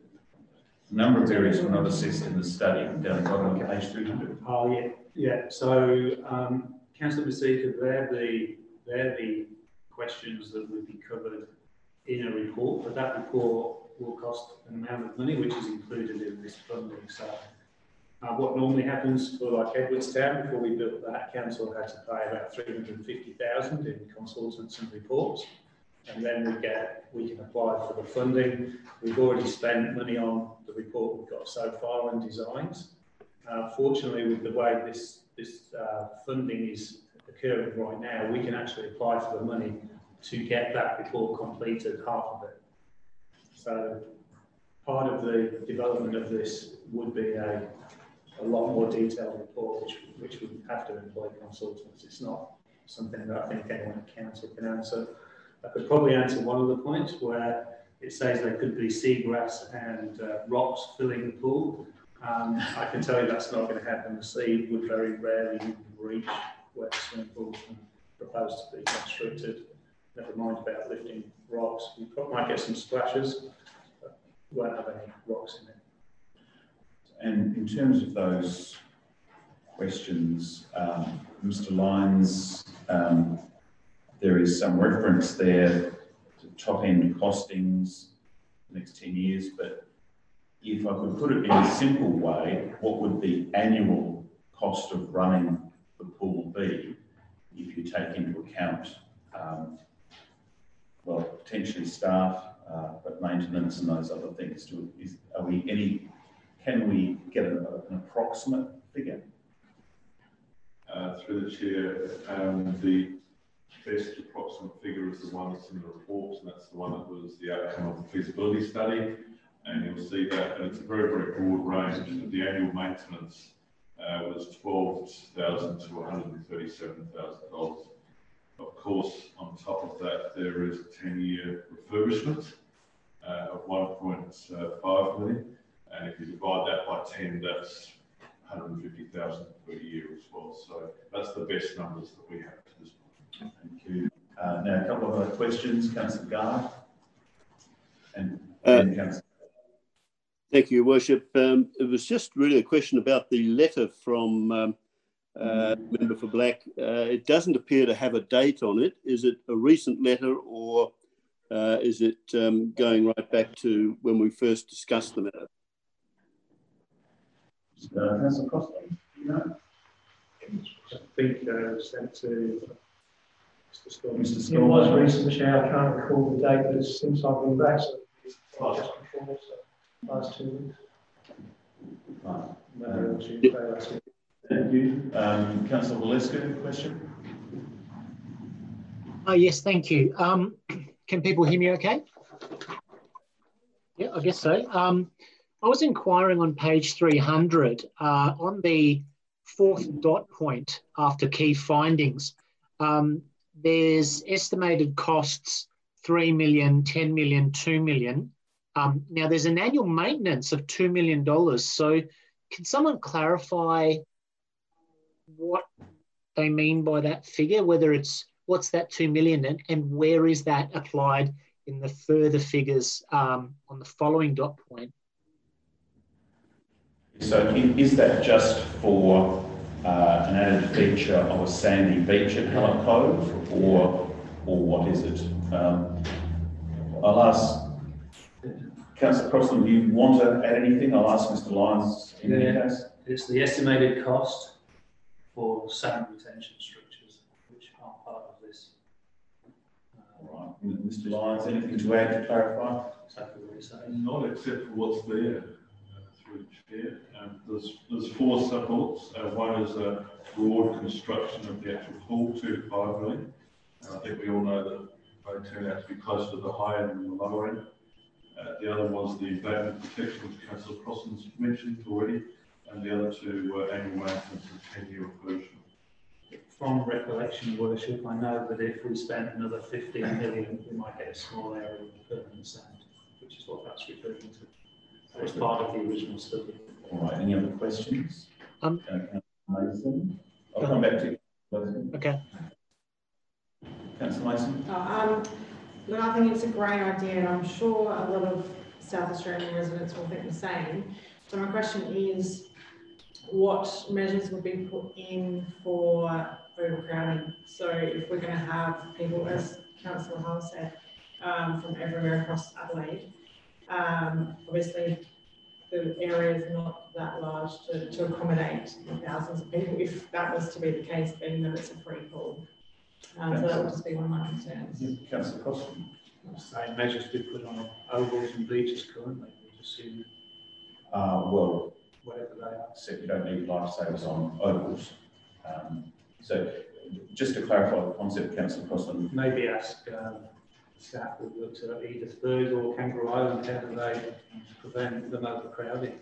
A number of areas were not assessed in the study, down the bottom of page three hundred. Oh, yeah, yeah. So, um, Councillor Masika, they're the, they're the questions that would be covered in a report, but that report will cost an amount of money, which is included in this funding. So, uh, what normally happens for like Edwardstown, before we built that, council had to pay about three hundred and fifty thousand in consultants and reports, and then we get we can apply for the funding. We've already spent money on the report we've got so far and designs. Uh, fortunately, with the way this this uh, funding is occurring right now, we can actually apply for the money to get that report completed, half of it. So part of the development of this would be a, a lot more detailed report, which, which would have to employ consultants. It's not something that I think anyone at council can answer. I could probably answer one of the points where it says there could be seagrass and uh, rocks filling the pool. Um, I can tell you that's not going to happen. The sea would very rarely reach where the swimming pools are proposed to be constructed. Never mind about lifting rocks. You probably might get some splashes, but you won't have any rocks in it. And in terms of those questions, um, Mister Lyons, um, there is some reference there to top-end costings next ten years, but if I could put it in a simple way, what would the annual cost of running the pool be if you take into account, um, well, potentially staff, uh, but maintenance and those other things? To, is, are we any, can we get a, an approximate figure? Uh, through the chair, um, the best approximate figure is the one that's in the report, and that's the one that was the outcome of the feasibility study. And you'll see that it's a very, very broad range. But the annual maintenance uh, was twelve thousand dollars to one hundred thirty-seven thousand dollars. Of course, on top of that, there is a ten-year refurbishment uh, of one point five million. And if you divide that by ten, that's one hundred fifty thousand dollars per year as well. So that's the best numbers that we have to this point. Thank you. Uh, now, a couple of other questions. Councillor Garth and, uh, and Councillor. Thank you, Your Worship. Um, it was just really a question about the letter from um, uh, Member for Black. Uh, it doesn't appear to have a date on it. Is it a recent letter, or uh, is it um, going right back to when we first discussed the matter? Uh, Councillor Costa, you know? I think uh, sent to Mister Storm. Mister It Storm. was recent, Chair. I can't recall the date, but it's since I've been back, so it's just before, so last two weeks. Right. No, Tuesday last week. Thank you. Um, Councillor Valescu, question? Oh, yes, thank you. Um, can people hear me okay? Yeah, I guess so. Um, I was inquiring on page three hundred uh, on the fourth dot point after key findings. Um, there's estimated costs three million, ten million, two million. Um, now there's an annual maintenance of two million dollars. So can someone clarify what they mean by that figure, whether it's what's that two million and, and where is that applied in the further figures um, on the following dot point? So is that just for uh, an added feature of a sandy beach at Hallett Cove, or or what is it? Um, I'll ask Councillor Crossland, do you want to add anything? I'll ask Mister Lyons in yeah, any case. It's the estimated cost for salmon retention structures, which are part of this. All right, Mister Lyons, anything to add to clarify? Exactly what you're saying. Not except for what's there. Here. Um, there's, there's four supports. Uh, one is a broad construction of the actual pool, two to five million. And I think we all know that they turn out to be closer to the high end than the lower end. Uh, the other one's the embankment protection, which Councillor Crossland's mentioned already, and the other two were annual maintenance and ten-year refurbishment. From recollection, Worship, I know that if we spent another fifteen million, we might get a small area of permanent sand, which is what that's referring to. That was part of the original study. All right, any other questions? Um, uh, Mason? I'll come back to you. Okay. Councillor Mason? Oh, um, look, I think it's a great idea, and I'm sure a lot of South Australian residents will think the same. So my question is, what measures would be put in for overcrowding? So if we're going to have people, as Councillor Hull said, um, from everywhere across Adelaide, um, obviously the area is not that large to, to accommodate thousands of people, if that was to be the case, being that it's a free pool. Um, so that would just be one of my concerns. Yeah, Councillor Crossland. Same measures we put on ovals and beaches currently, we just see Uh, well, whatever they are. So you don't need lifesavers on ovals. Um, so just to clarify the concept, Councillor Crossland. Maybe ask um, staff who looked at Edithburgh or Kangaroo Island, how do they prevent them overcrowding?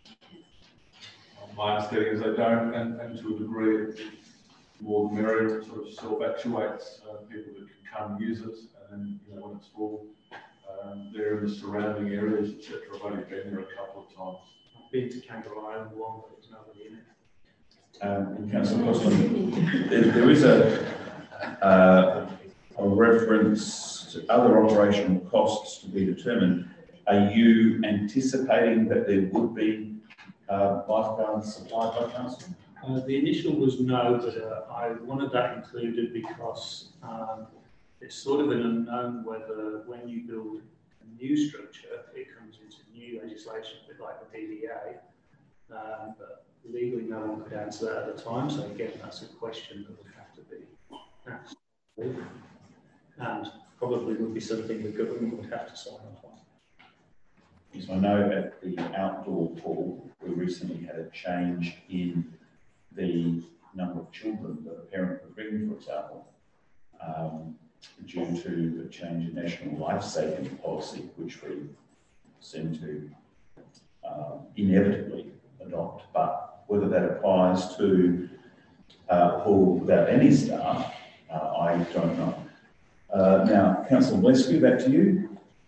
My understanding is they don't, and, and to a degree, it's more the merrier. It sort of self-actuates uh, people that can come and use it, and then, you know, when it's full, um, they're in the surrounding areas, et cetera. I've only been there a couple of times. I've been to Kangaroo Island one, but there's nobody in it. Um, and Councillor Crossland, there, there is a, uh, a reference to other operational costs to be determined. Are you anticipating that there would be uh, lifeguards supplied by council? Uh, the initial was no, but uh, I wanted that included because um, it's sort of an unknown whether when you build a new structure, it comes into new legislation, a bit like the D D A. Um, but legally, no one could answer that at the time. So again, that's a question that would have to be asked, and probably would be something the government would have to sign off on. Yes, I know at the outdoor pool, we recently had a change in the number of children that a parent could bring, for example, um, due to a change in national life saving policy, which we seem to um, inevitably adopt. But whether that applies to uh, pool without any staff, uh, I don't know. Uh, now, Councillor Blesky, back to you.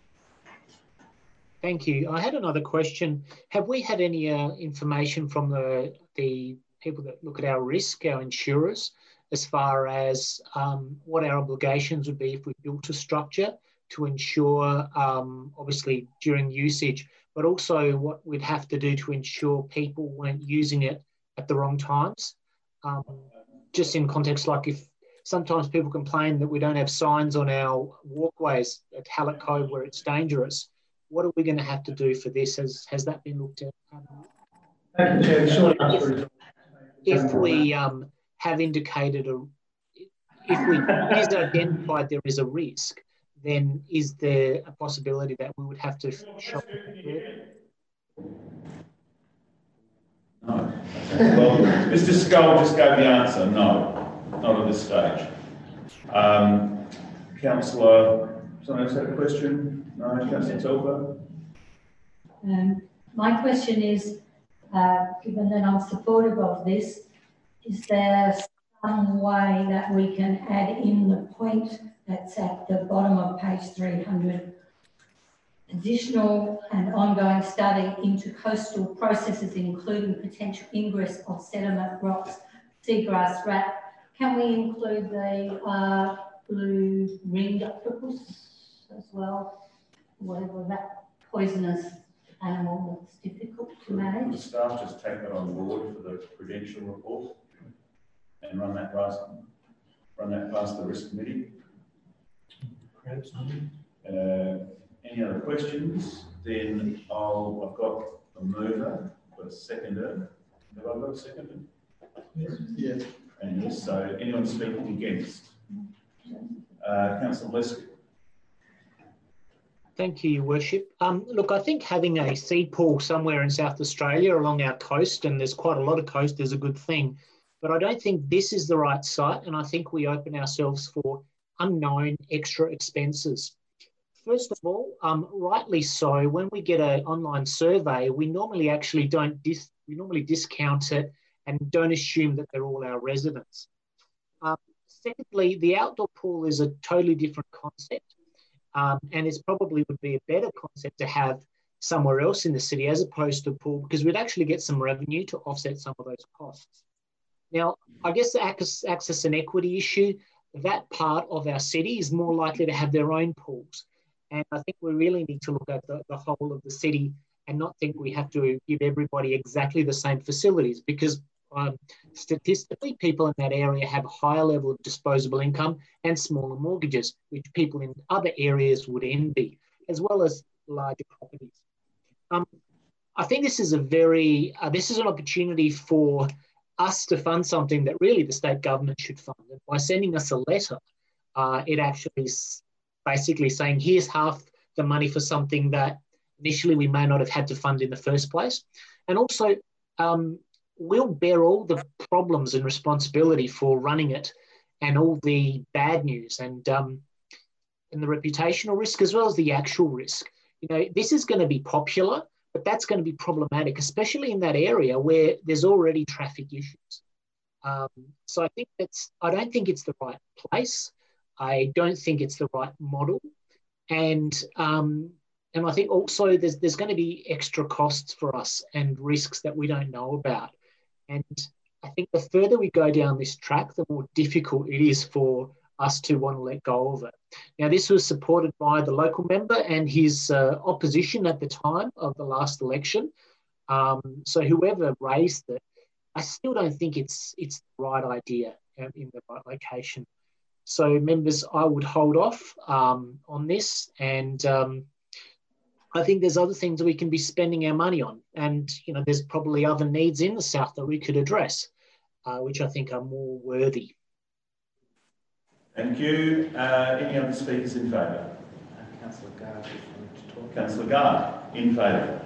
Thank you. I had another question. Have we had any uh, information from the, the people that look at our risk, our insurers, as far as um, what our obligations would be if we built a structure to ensure, um, obviously, during usage, but also what we'd have to do to ensure people weren't using it at the wrong times? Um, just in context, like if sometimes people complain that we don't have signs on our walkways at Hallett Cove where it's dangerous. What are we going to have to do for this? Has, has that been looked at? Um, Thank you, Chair. The short answer is if we um, have indicated, a, if we it is identified there is a risk, then is there a possibility that we would have to shop? No. Well, Mister Scull just gave the answer. No, not at this stage. Um, Councillor, someone else had a question? No, Councillor Telfer? Um, my question is, uh, given that I'm supportive of this, is there some way that we can add in the point that's at the bottom of page three hundred, additional and ongoing study into coastal processes, including potential ingress of sediment, rocks, seagrass, rat? Can we include the uh, blue ringed octopus as well? Whatever that poisonous animal that's difficult to manage. The staff just take that on board for the prudential report and run that past, run that past the risk committee. Crabs, uh, any other questions? Then I'll, I've got a mover, I've got a seconder. Have I got a seconder? Yes. Yes. And yes, so anyone speaking against? Uh, Councillor Leske. Thank you, Your Worship. Um, look, I think having a seed pool somewhere in South Australia along our coast, and there's quite a lot of coast, is a good thing. But I don't think this is the right site, and I think we open ourselves for unknown extra expenses. First of all, um, rightly so, when we get an online survey, we normally actually don't dis we normally discount it and don't assume that they're all our residents. Um, secondly, the outdoor pool is a totally different concept. Um, and it probably would be a better concept to have somewhere else in the city as opposed to a pool, because we'd actually get some revenue to offset some of those costs. Now, I guess the access, access and equity issue, that part of our city is more likely to have their own pools. And I think we really need to look at the, the whole of the city and not think we have to give everybody exactly the same facilities, because Um, statistically, people in that area have a higher level of disposable income and smaller mortgages, which people in other areas would envy, as well as larger properties. Um, I think this is a very, uh, this is an opportunity for us to fund something that really the state government should fund. And by sending us a letter, uh, it actually is basically saying, here's half the money for something that initially we may not have had to fund in the first place. And also, um, we'll bear all the problems and responsibility for running it and all the bad news and, um, and the reputational risk as well as the actual risk. You know, this is going to be popular, but that's going to be problematic, especially in that area where there's already traffic issues. Um, so I think that's, I don't think it's the right place. I don't think it's the right model. And, um, and I think also there's, there's going to be extra costs for us and risks that we don't know about. And I think the further we go down this track, the more difficult it is for us to want to let go of it. Now, this was supported by the local member and his uh, opposition at the time of the last election. Um, so whoever raised it, I still don't think it's, it's the right idea um, in the right location. So members, I would hold off um, on this, and um, I think there's other things that we can be spending our money on. And, you know, there's probably other needs in the south that we could address, uh, which I think are more worthy. Thank you. Uh, any other speakers in favour? Uh, Councillor Gard, if you want to talk. Councillor Gard, in favour.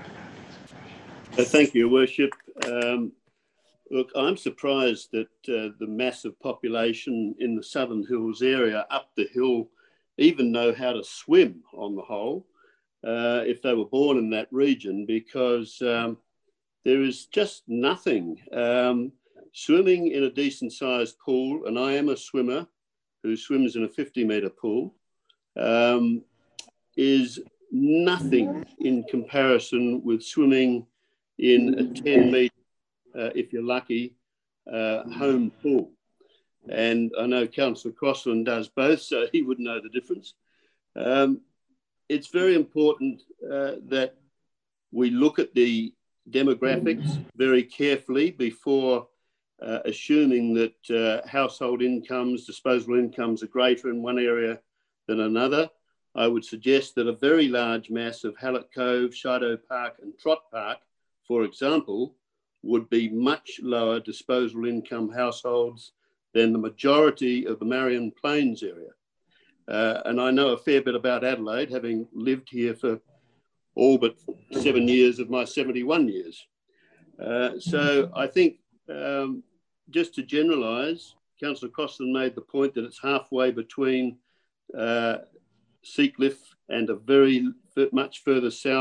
Uh, thank you, Your Worship. Um, look, I'm surprised that uh, the massive population in the Southern Hills area up the hill even know how to swim on the whole. Uh, if they were born in that region, because um, there is just nothing. Um, swimming in a decent sized pool, and I am a swimmer who swims in a fifty metre pool, um, is nothing in comparison with swimming in a ten metre, uh, if you're lucky, uh, home pool. And I know Councillor Crossland does both, so he would know the difference. Um, It's very important uh, that we look at the demographics very carefully before uh, assuming that uh, household incomes, disposable incomes are greater in one area than another. I would suggest that a very large mass of Hallett Cove, Shido Park and Trott Park, for example, would be much lower disposable income households than the majority of the Marion Plains area. Uh, and I know a fair bit about Adelaide, having lived here for all but seven years of my seventy-one years. Uh, so I think um, just to generalise, Councillor Crossland made the point that it's halfway between uh, Seacliff and a very much further south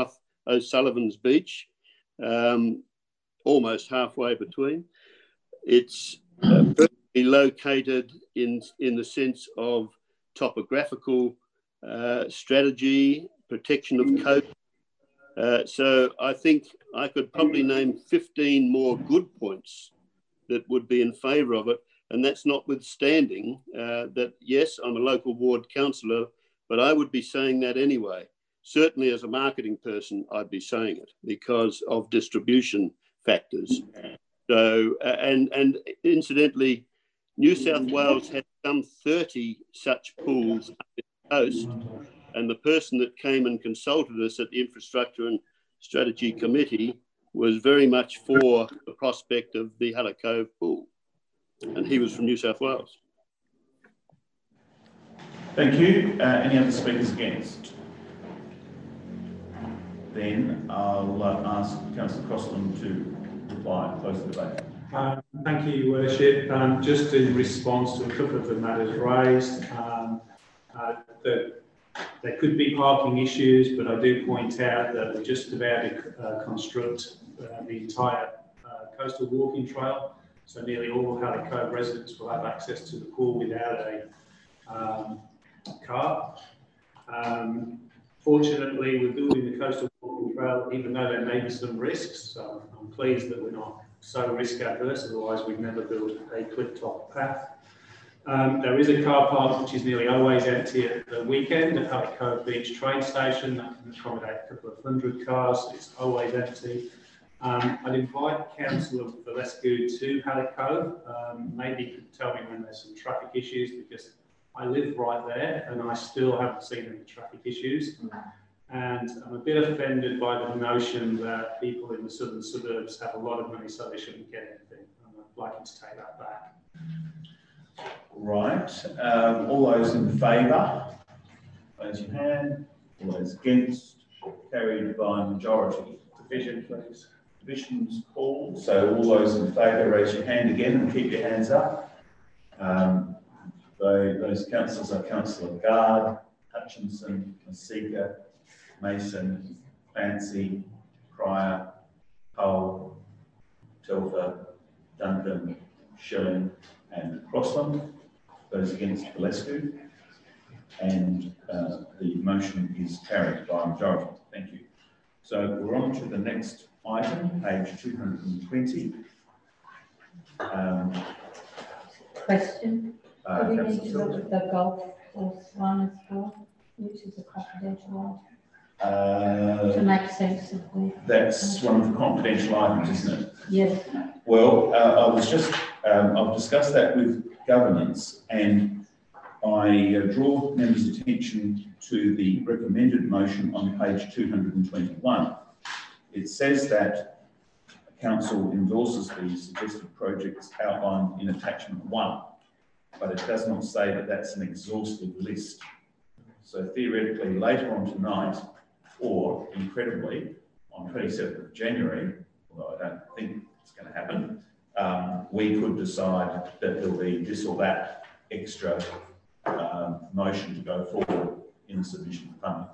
O'Sullivan's Beach, um, almost halfway between. It's uh, perfectly located in, in the sense of topographical uh, strategy, protection of coast. Uh, so I think I could probably name fifteen more good points that would be in favour of it. And that's notwithstanding uh, that, yes, I'm a local ward councillor, but I would be saying that anyway. Certainly as a marketing person, I'd be saying it because of distribution factors. So, uh, and, and incidentally, New South Wales had some thirty such pools up the coast, and the person that came and consulted us at the Infrastructure and Strategy Committee was very much for the prospect of the Hallett Cove pool. And he was from New South Wales. Thank you. Uh, any other speakers against? Then I'll uh, ask Councillor Crossland to reply and close the debate. Um, thank you, Your Worship. Um, just in response to a couple of the matters raised, um, uh, that there could be parking issues, but I do point out that we're just about to uh, construct uh, the entire uh, coastal walking trail. So nearly all Hallett Cove residents will have access to the pool without a um, car. Um, fortunately, we're building the coastal walking trail, even though there may be some risks. So I'm pleased that we're not so risk adverse, otherwise we'd never build a cliff top path. Um, there is a car park which is nearly always empty at the weekend at Hallett Cove Beach train station. That can accommodate a couple of hundred cars. It's always empty. Um, I'd invite Councillor Valescu to Hallett Cove. Um, maybe you could tell me when there's some traffic issues, because I live right there and I still haven't seen any traffic issues. And I'm a bit offended by the notion that people in the southern suburbs have a lot of money so they shouldn't get anything. I'd like you to take that back. Right. Um, all those in favour, raise your hand. All those against, carried by majority. Division, please. Division's called. So all those in favour, raise your hand again and keep your hands up. Um, those, those councillors are Councillor Gard, Hutchinson, Masika, Mason, Clancy, Cryer, Hull, Telfer, Duncan, Schilling and Crossland. Those against Valescu. And uh, the motion is carried by majority. Thank you. So we're on to the next item, page two hundred twenty. Um, Question. Uh, Do we Councillor need to look at the golf course one as well, which is a confidential item, uh, to make sense of the... That's one of the confidential items, isn't it? Yes. Well, uh, I was just, um, I've discussed that with governance, and I uh, draw members' attention to the recommended motion on page two hundred twenty-one. It says that Council endorses the suggested projects outlined in attachment one, but it does not say that that's an exhaustive list. So theoretically, later on tonight, or incredibly, on twenty-seventh of January, although I don't think it's going to happen, um, we could decide that there'll be this or that extra um, motion to go forward in submission funding,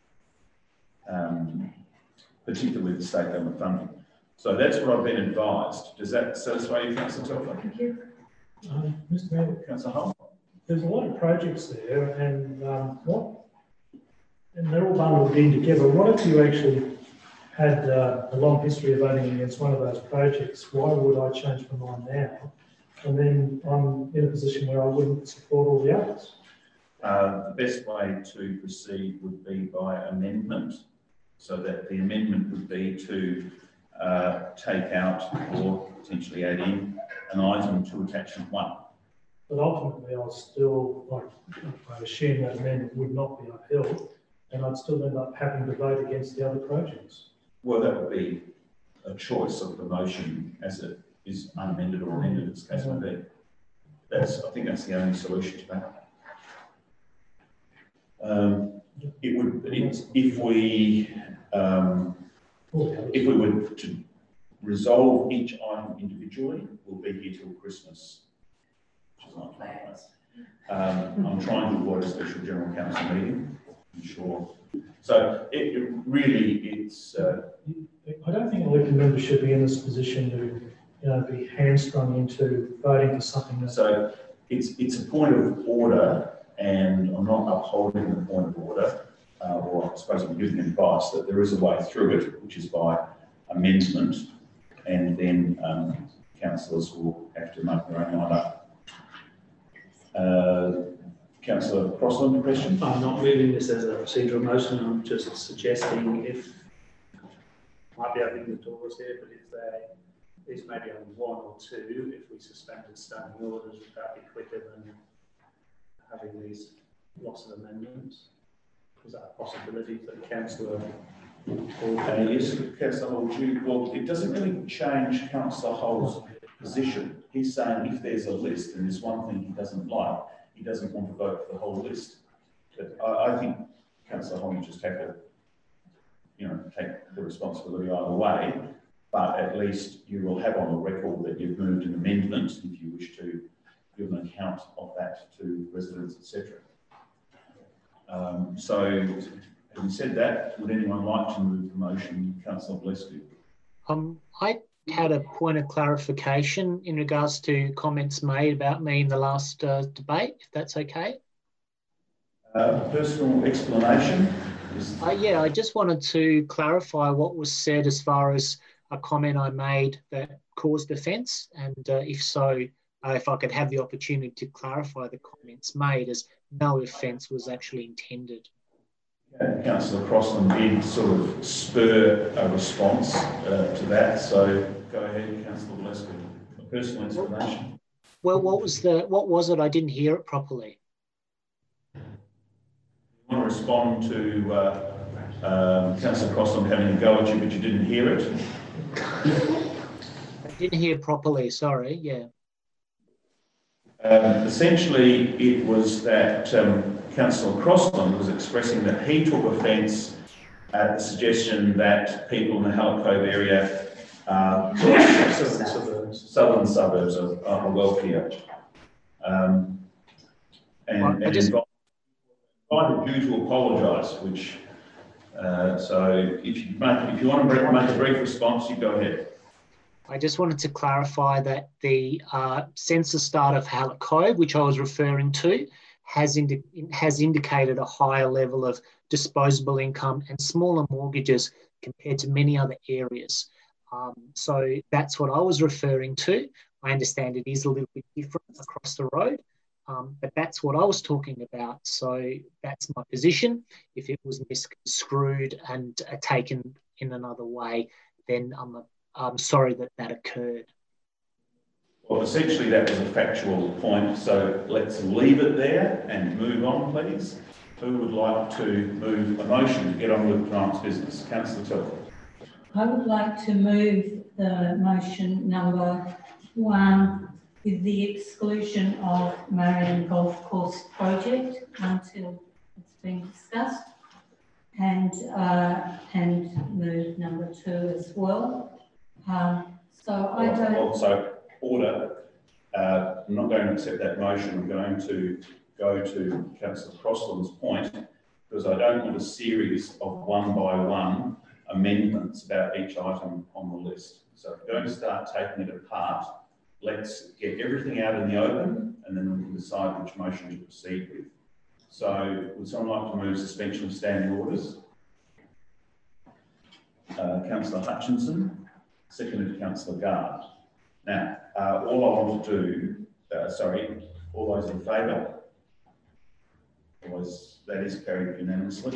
um, particularly the state government funding. So that's what I've been advised. Does that satisfy you, Councillor Telfer? Thank you. Um, Mister Mayor, Councillor Hull? there's a lot of projects there, and um, what, and they're all bundled in together. What if you actually had uh, a long history of voting against one of those projects? Why would I change my mind now? And then I'm in a position where I wouldn't support all the others. Uh, the best way to proceed would be by amendment, so that the amendment would be to uh, take out or potentially add in an item to attachment one. But ultimately, I'll still, like, I assume that amendment would not be upheld, and I'd still end up having to vote against the other projects. Well, that would be a choice of the motion as it is unamended or amended, as the case may be. That's, I think that's the only solution to that. Um, it would, it, if we, um, if we were to resolve each item individually, we'll be here till Christmas, which is not far away. Um, I'm trying to avoid a special general council meeting. I'm sure So it, it really, it's. Uh, I don't think elected members should be in this position to, you know, be hamstrung into voting for something that. So it's it's a point of order, and I'm not upholding the point of order, uh, or I suppose I'm giving advice that there is a way through it, which is by amendment, and then um, councillors will have to make their own mind up. Uh, Councillor Crossland, question? I'm not moving this as a procedural motion. I'm just suggesting if might be opening the doors here, but if they is maybe on one or two, if we suspended standing orders, would that be quicker than having these lots of amendments? Is that a possibility for the councillor? Uh, yes, Councillor Hall, well, it doesn't really change Councillor Hall's position. He's saying if there's a list and there's one thing he doesn't like, he doesn't want to vote for the whole list. But I, I think Councillor Hall, you just have to, you know, take the responsibility either way, but at least you will have on the record that you've moved an amendment if you wish to give an account of that to residents, et cetera. Um, so, having said that, would anyone like to move the motion? Councillor Blesky. Um, I had a point of clarification in regards to comments made about me in the last uh, debate, if that's okay. Uh, personal explanation? Uh, yeah, I just wanted to clarify what was said as far as a comment I made that caused offence, and uh, if so, uh, if I could have the opportunity to clarify the comments made, as no offence was actually intended. Uh, Councillor Crossland did sort of spur a response uh, to that, so go ahead, Councillor Blesky. A personal explanation. Well, what was the what was it? I didn't hear it properly. You want to respond to uh, um, Councillor Crossland having a go at you, but you didn't hear it? I didn't hear properly. Sorry. Yeah. Um, essentially, it was that um, Councillor Crossland was expressing that he took offence at the suggestion that people in the Hallett Cove area, uh, southern suburbs, southern suburbs are, are wealthier. Um, and well, and just... invited you to apologise, which, uh, so if you, make, if you want to make a brief response, you go ahead. I just wanted to clarify that the uh, census data of Hallett Cove, which I was referring to, has, indi has indicated a higher level of disposable income and smaller mortgages compared to many other areas. Um, so that's what I was referring to. I understand it is a little bit different across the road, um, but that's what I was talking about. So that's my position. If it was misconstrued and uh, taken in another way, then I'm a I'm sorry that that occurred. Well, essentially that was a factual point, so let's leave it there and move on, please. Who would like to move a motion to get on with tonight's business? Councillor Telford. I would like to move the motion number one with the exclusion of Marion Golf Course project until it's been discussed, and, uh, and move number two as well. Um, so I don't... Also, order, uh, I'm not going to accept that motion. I'm going to go to Councillor Crossland's point, because I don't want a series of one by one amendments about each item on the list. So if we're going to start taking it apart, let's get everything out in the open, and then we can decide which motion to proceed with. So would someone like to move suspension of standing orders? Uh, Councillor Hutchinson. Seconded Councillor Gard. Now, uh, all I want to do, uh, sorry, all those in favour? Otherwise, that is carried unanimously.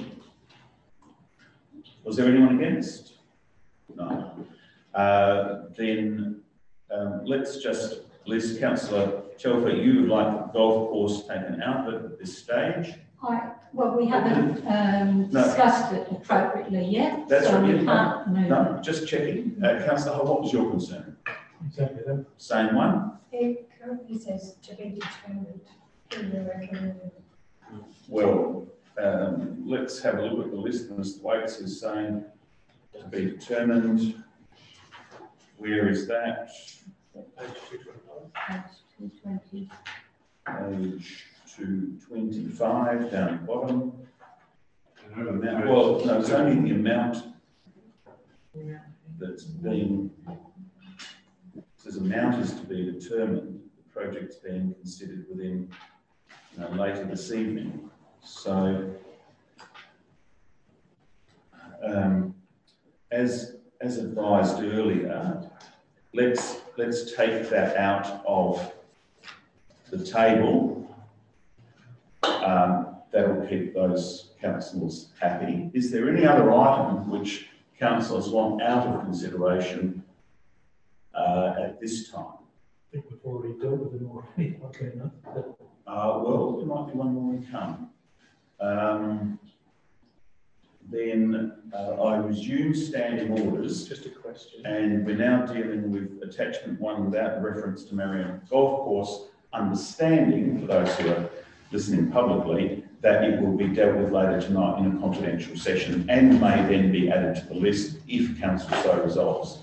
Was there anyone against? No. Uh, then um, let's just list Councillor Telfer, you would like the golf course taken out at this stage. I, well, we haven't um, no. discussed it appropriately yet. That's so right. we can't move No, it. just checking. Uh, Councillor Hull, what was your concern? Exactly that. Same one? It currently says to be determined in the recommended. Well, um, let's have a look at the list. Mister Waits is saying to be determined. Where is that? Page two twenty. Page two twenty-five, down the bottom. Amount, well, no, it's only the amount that's been, says amount is to be determined, the project's being considered within, you know, later this evening. So, um, as, as advised earlier, let's, let's take that out of the table. Um, that'll keep those councillors happy. Is there any other item which councillors want out of consideration uh, at this time? I think we've already dealt with them already. Okay, no. Uh, well, there might be one more to come. Um, then uh, I resume standing orders. Just a question. And we're now dealing with attachment one without reference to Marion Golf Course, understanding, for those who are listening publicly, that it will be dealt with later tonight in a confidential session and may then be added to the list if council so resolves.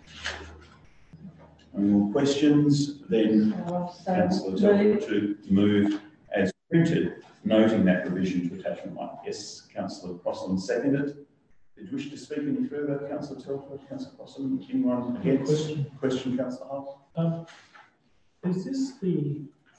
Any more questions? Then councillor Telford to move as printed, noting that revision to attachment one. Yes, councillor Crossan seconded. Did you wish to speak any further, councillor Telford, councillor Crossan? Anyone against? Question, question councillor Hunt? Um, is this the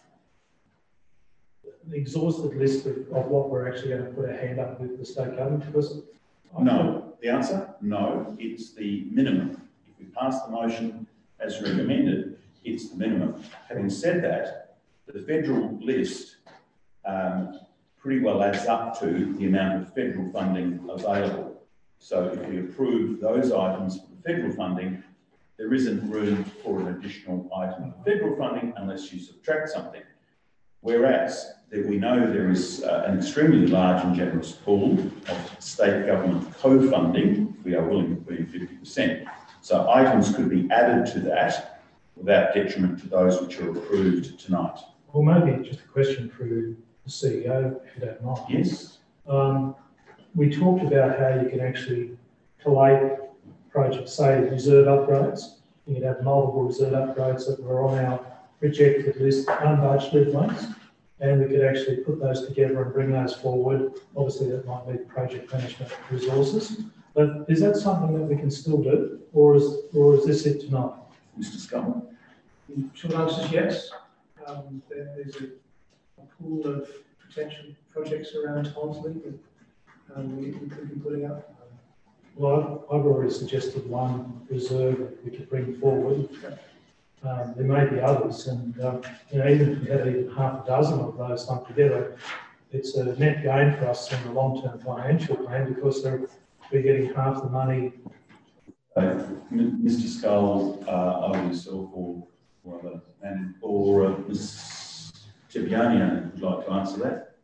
the exhaustive list of, of what we're actually going to put our hand up with the state government? Because no. The answer? No. It's the minimum. If we pass the motion as recommended, it's the minimum. Having said that, the federal list um, pretty well adds up to the amount of federal funding available. So if we approve those items for the federal funding, there isn't room for an additional item of federal funding unless you subtract something. Whereas that we know there is uh, an extremely large and generous pool of state government co-funding, if we are willing to put in fifty percent. So items could be added to that without detriment to those which are approved tonight. Well, maybe just a question for the C E O, if you don't mind. Yes. Um, we talked about how you can actually collate projects, say reserve upgrades. You could have multiple reserve upgrades that were on our rejected list, unbudgeted ones, and we could actually put those together and bring those forward. Obviously, that might need project management resources, but is that something that we can still do, or is or is this it tonight? Mister Scummel? Short answer is yes. Um, there, there's a, a pool of potential projects around Tonsley that um, we, we could be putting up. Well, I've, I've already suggested one reserve that we could bring forward. Um, there may be others, and um, you know, even if we had even half a dozen of those lumped together, it's a net gain for us in the long-term financial plan because we're getting half the money. Uh, Mister Scull, uh, either yourself or, or, other, and, or uh, Miz Tibiania would like to answer that.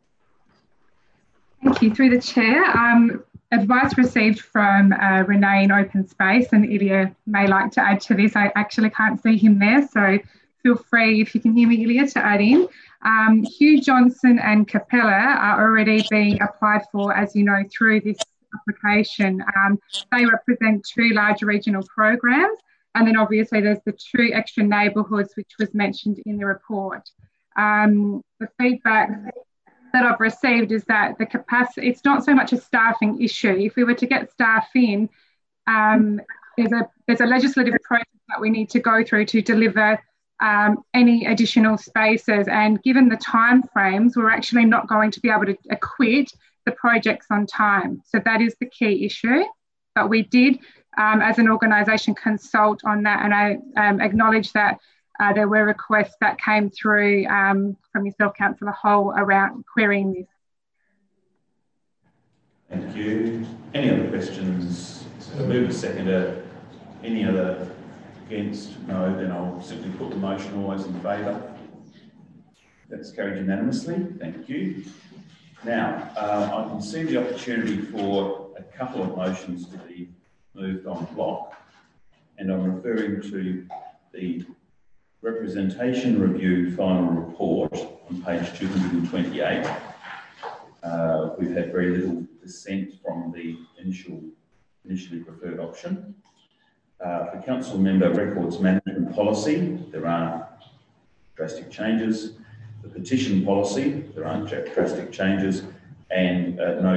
Thank you. Through the chair, um, advice received from uh, Renee in Open Space, and Ilya may like to add to this. I actually can't see him there, so feel free, if you can hear me, Ilya, to add in. Um, Hugh Johnson and Capella are already being applied for, as you know, through this application. Um, they represent two large regional programs, and then obviously there's the two extra neighbourhoods which was mentioned in the report. Um, the feedback that I've received is that the capacity, it's not so much a staffing issue. If we were to get staff in, um, there's a there's a legislative process that we need to go through to deliver um, any additional spaces. And given the time frames, we're actually not going to be able to acquit the projects on time. So that is the key issue. But we did, um, as an organisation, consult on that, and I um, acknowledge that Uh, there were requests that came through um, from yourself, Councillor Hull, around querying this. Thank you. Any other questions? So move a seconder. Any other against? No, then I'll simply put the motion. Always in favour? That's carried unanimously. Thank you. Now, uh, I can see the opportunity for a couple of motions to be moved on block, and I'm referring to the Representation Review Final Report on page two hundred twenty-eight. Uh, we've had very little dissent from the initial, initially preferred option. Uh, the Council Member Records Management Policy, there are drastic changes. The Petition Policy, there aren't drastic changes. And uh, noting of the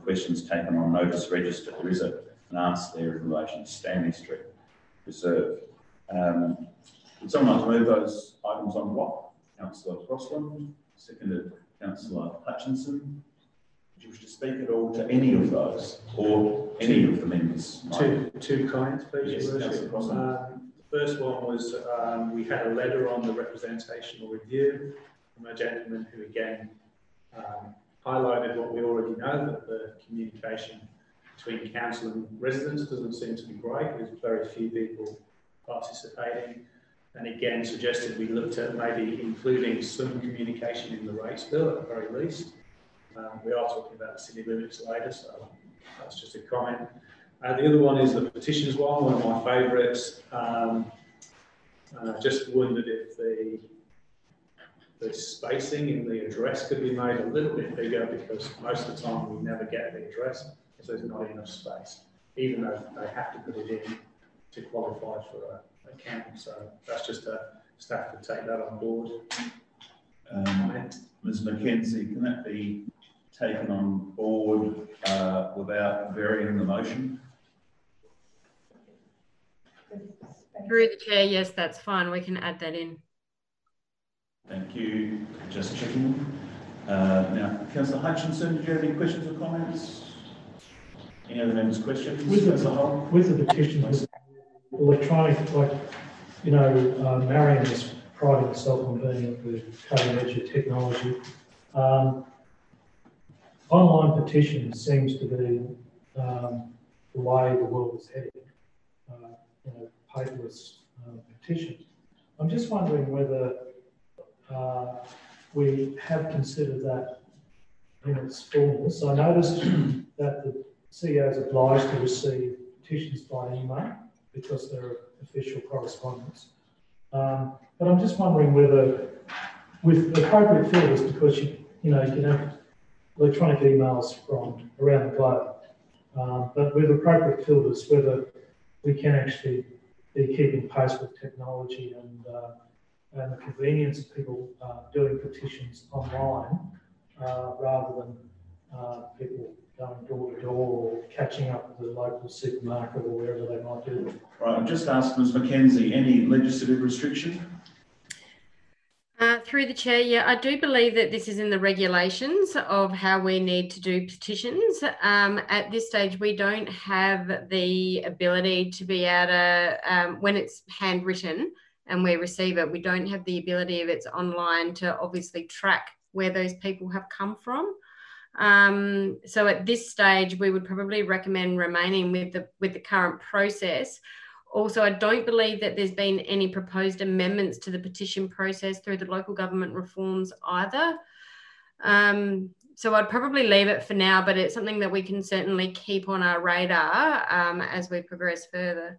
questions taken on notice register. There is a, an answer there in relation to Stanley Street Reserve. Um, would someone like to move those items on block? Councillor Crossland, seconded Councillor Hutchinson. Would you wish to speak at all to any of those or any of the members? Two, two comments, please. Yes, Councillor Crossland. Um, the first one was um, we had a letter on the representational review from a gentleman who again um, highlighted what we already know, that the communication between council and residents doesn't seem to be great. There's very few people participating, and again suggested we looked at maybe including some communication in the rates bill at the very least. Um, we are talking about the city limits later, so that's just a comment. Uh, the other one is the petitions one, one of my favourites. Um, and I just wondered if the the spacing in the address could be made a little bit bigger, because most of the time we never get the address because there's not enough space, even though they have to put it in to qualify for a account. So that's just a staff to take that on board. Um, Miz Mackenzie, can that be taken on board uh, without varying the motion? Through the chair, yes, that's fine. We can add that in. Thank you. Just checking. Uh, now, Councillor Hutchinson, did you have any questions or comments? Any other members' questions? With the, with the petitions, electronic, like, you know, uh, Marion is priding herself on being at the cutting edge of technology. Um, online petitions seems to be um, the way the world is heading. Uh, you know, paperless uh, petitions. I'm just wondering whether uh, we have considered that in its fullness. I noticed that the C E O is obliged to receive petitions by email because they're official correspondence. Um, but I'm just wondering whether, with appropriate filters, because you, you know, you can have electronic emails from around the globe, um, but with appropriate filters, whether we can actually be keeping pace with technology and uh, and the convenience of people uh, doing petitions online uh, rather than uh, people going door to door or catching up with the local supermarket or wherever they might do it. Right, I've just asked Miz Mackenzie, any legislative restriction? Uh, through the chair, yeah, I do believe that this is in the regulations of how we need to do petitions. Um, at this stage, we don't have the ability to be able to, um, when it's handwritten and we receive it, we don't have the ability if it's online to obviously track where those people have come from. Um, so at this stage, we would probably recommend remaining with the with the current process. Also, I don't believe that there's been any proposed amendments to the petition process through the local government reforms either. Um, so I'd probably leave it for now, but it's something that we can certainly keep on our radar um, as we progress further.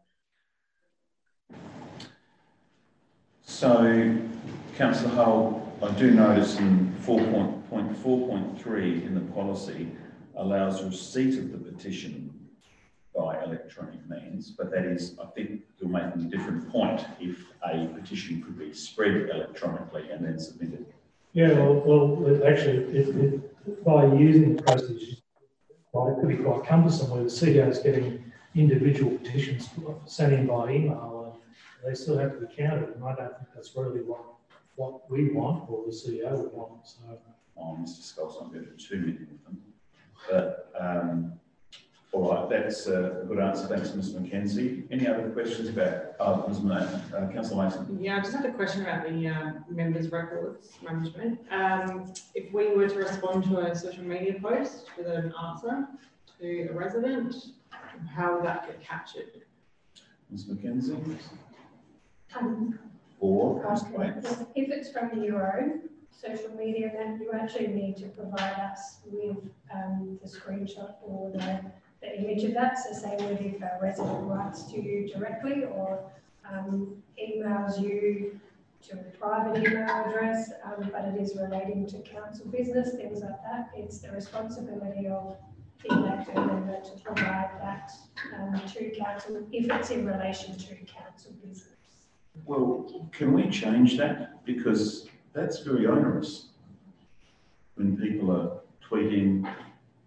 So, Councillor Hull, I do notice in four point four point three in the policy allows receipt of the petition by electronic means, but that is, I think you're making a different point if a petition could be spread electronically and then submitted. Yeah, well, well it actually, it, it, by using the process, well, it could be quite cumbersome where the C E O is getting individual petitions sent in by email and they still have to be counted, and I don't think that's really what, what we want or the C E O would want. So. Oh, Mister Scott's not going to do too many of them, but um, all right, that's a good answer. Thanks, Miz Mackenzie. Any other questions about uh, Miz Uh, Councillor Mason? Yeah, I just had a question about the uh, members' records management. Um, if we were to respond to a social media post with an answer to a resident, how would that get captured? Miz Mackenzie? Um, Or okay. If it's from your own social media, then you actually need to provide us with um, the screenshot or the the image of that. So say whether if a resident writes to you directly or um, emails you to a private email address, um, but it is relating to council business, things like that, it's the responsibility of the elected member to provide that um, to council if it's in relation to council business. Well, can we change that? Because that's very onerous when people are tweeting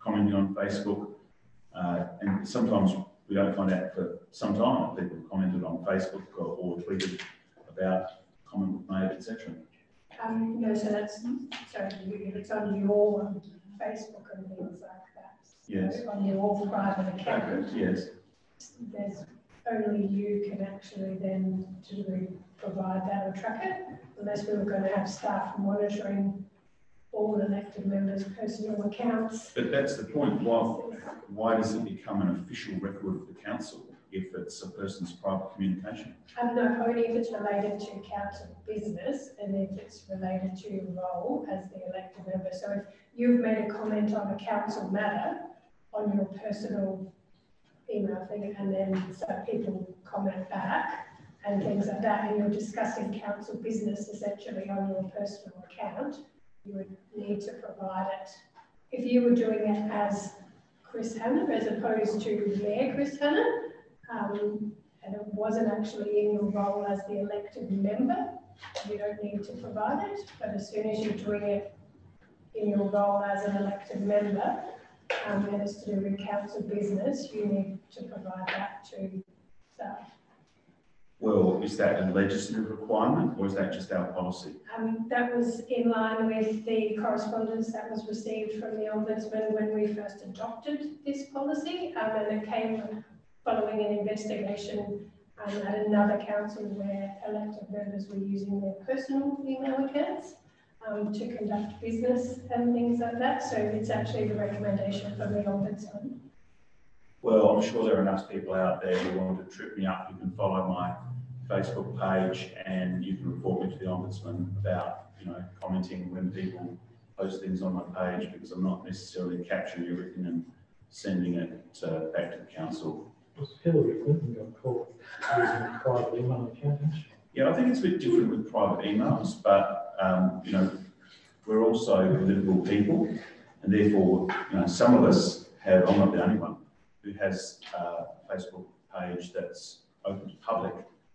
commenting on Facebook, uh, and sometimes we don't find out for some time that people have commented on Facebook or, or tweeted about comment we've made, et cetera. Um, no, so that's, sorry, if it's on your um, Facebook and things like that. Yes. So on your private account. Yes. There's only you can actually then to provide that or track it, unless we were going to have staff monitoring all elected members' personal accounts. But that's the point. Why, why does it become an official record of the council if it's a person's private communication? Um, no, only if it's related to council business and if it's related to your role as the elected member. So if you've made a comment on a council matter on your personal email thing, and then so people comment back and things like that, and you're discussing council business essentially on your personal account, you would need to provide it. If you were doing it as Chris Hanna as opposed to Mayor Chris Hanna, um, and it wasn't actually in your role as the elected member, you don't need to provide it. But as soon as you're doing it in your role as an elected member, um, and it's to do with council business, you need to provide that to staff. Well, is that a legislative requirement or is that just our policy? Um, that was in line with the correspondence that was received from the Ombudsman when we first adopted this policy, um, and it came following an investigation um, at another council where elected members were using their personal email accounts um, to conduct business and things like that. So it's actually the recommendation from the Ombudsman. Well, I'm sure there are enough people out there who want to trip me up. You can follow my Facebook page and you can report me to the Ombudsman about, you know, commenting when people post things on my page, because I'm not necessarily capturing everything and sending it uh, back to the council. Hillary Clinton got caught using a private email account. Yeah, I think it's a bit different with private emails, but, um, you know, we're also political people, and therefore, you know, some of us have, I'm not the only one, who has a Facebook page that's open to public,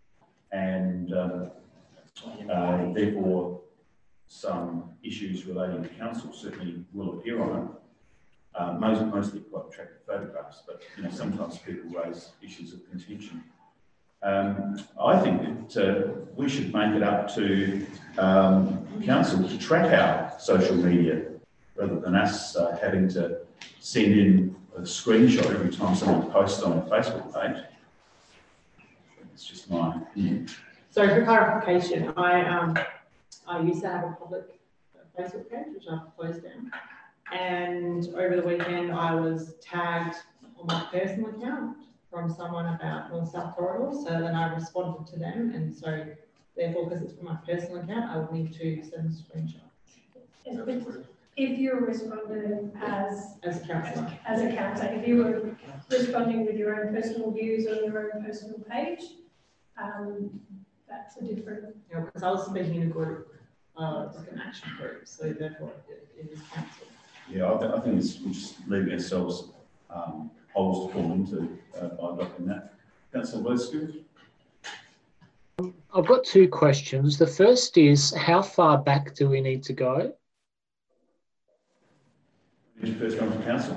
and um, uh, therefore some issues relating to council certainly will appear on it. Uh, most, mostly quite attractive photographs, but you know, sometimes people raise issues of contention. Um, I think that uh, we should make it up to um, council to track our social media, rather than us uh, having to send in a screenshot every time someone posts on a Facebook page. It's just my opinion. So for clarification, I um I used to have a public Facebook page, which I've closed down. And over the weekend, I was tagged on my personal account from someone about North South Corridor. So then I responded to them, and so therefore, because it's from my personal account, I would need to send a screenshot. If you're responding as as a councillor, as a councillor, if you were responding with your own personal views on your own personal page, um, that's a different. Yeah, because I was speaking in a group, uh, like an action group, so therefore it, it is council. Yeah, I, th I think it's, we're just leaving ourselves um, holes to fall into uh, by adopting that. Councillor Westfield? I've got two questions. The first is, how far back do we need to go? Did you first come to council?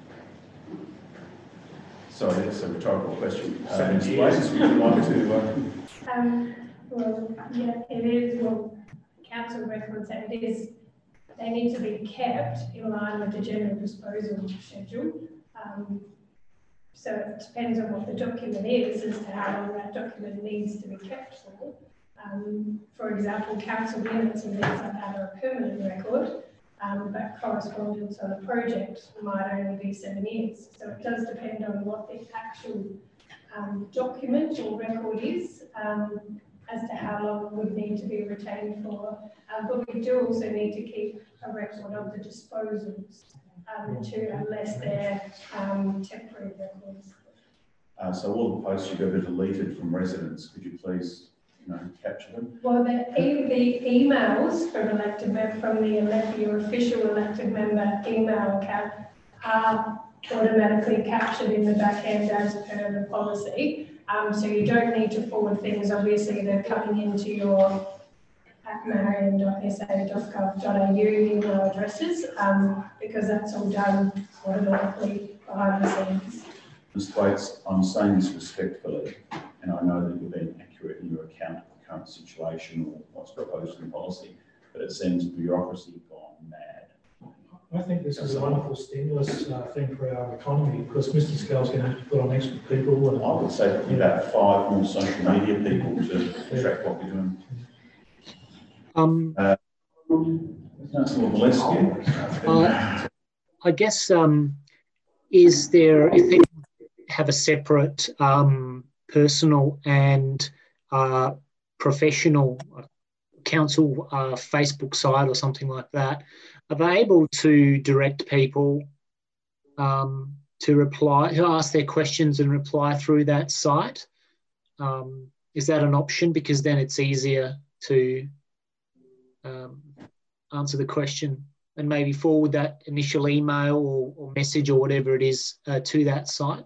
Sorry, that's a rhetorical question. Uh, Miz Blazes, would you like to? Uh... Um, well, yeah, it is. Well, council records that it is. They need to be kept in line with the general disposal schedule. Um, so it depends on what the document is as to how long that document needs to be kept for. Um, for example, council minutes and things like that are a permanent record. Um, but correspondence on a project might only be seven years. So it does depend on what the actual um, document or record is um, as to how long it would need to be retained for. Um, but we do also need to keep a record of the disposals um, too, unless they're um, temporary records. Uh, so all the posts you've ever deleted from residents, could you please you know, capture them? Well, the, e the emails from elected member, from the elect your official elected member email account are automatically captured in the back end as per the policy. Um, so you don't need to forward things. Obviously, they're coming into your at marion dot s a dot gov dot a u email addresses, um, because that's all done automatically behind the scenes. Miz Thwaites, I'm saying this respectfully, and I know that you've been accurate in your account of the current situation or what's proposed in policy, but it seems bureaucracy gone mad. I think this is a wonderful stimulus uh, thing for our economy, because Mister Scales going to have to put on extra people. And, I would say probably about five more social media people to track what we're doing. Um, uh, Councillor Valescu. Uh, I guess, um, is there, if they have a separate um, personal and uh, professional council uh, Facebook site or something like that, are they able to direct people um, to reply, to ask their questions and reply through that site? Um, is that an option? Because then it's easier to um, answer the question and maybe forward that initial email or, or message or whatever it is uh, to that site.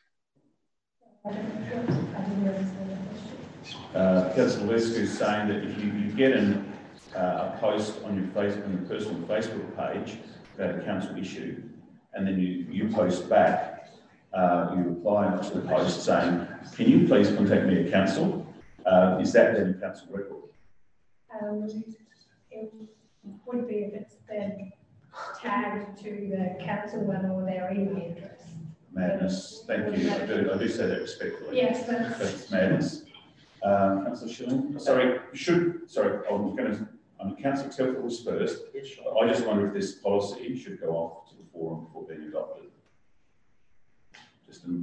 Uh, Councillor Valescu is saying that if you, you get an, uh, a post on your Facebook, on your personal Facebook page about a council issue, and then you, you post back, uh, you reply to the post saying, can you please contact me at council? Uh, is that then a council record? Um, it would be if it's then tagged to the council one or their email address. Madness. Thank you. I do, I do say that respectfully. Yes, that's, that's madness. Um, Councillor Schilling, sorry, should, sorry, I'm going to, um, Councillor Telford was first. I just wonder if this policy should go off to the forum before being adopted. Just in,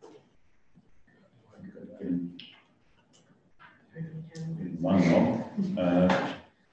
in, in one nod. Uh,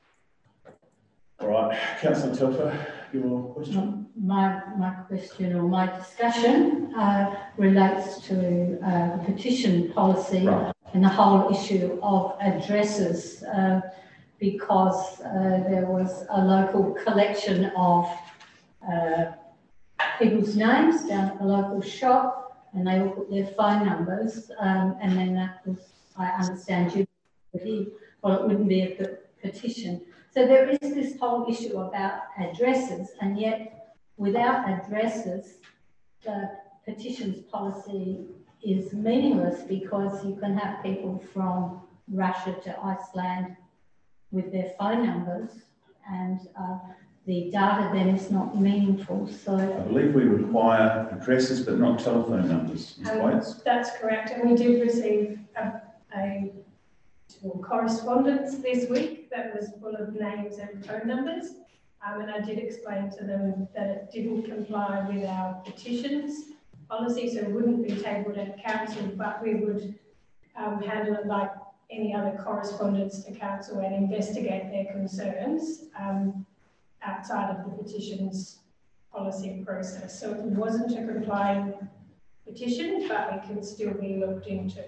all right, Councillor Telford, your question? My, my question or my discussion uh, relates to uh, the petition policy. Right. And the whole issue of addresses, uh, because uh, there was a local collection of uh, people's names down at the local shop, and they all put their phone numbers, um, and then that was, I understand you, well, it wouldn't be a petition. So there is this whole issue about addresses, and yet without addresses, the petitions policy is meaningless, because you can have people from Russia to Iceland with their phone numbers, and uh, the data then is not meaningful. So I believe we require addresses but not telephone numbers. Um, that's correct, and we did receive a, a correspondence this week that was full of names and phone numbers, um, and I did explain to them that it didn't comply with our petitions policy, so it wouldn't be tabled at council, but we would um, handle it like any other correspondence to council and investigate their concerns um, outside of the petitions policy process. So it wasn't a complying petition, but it can still be looked into.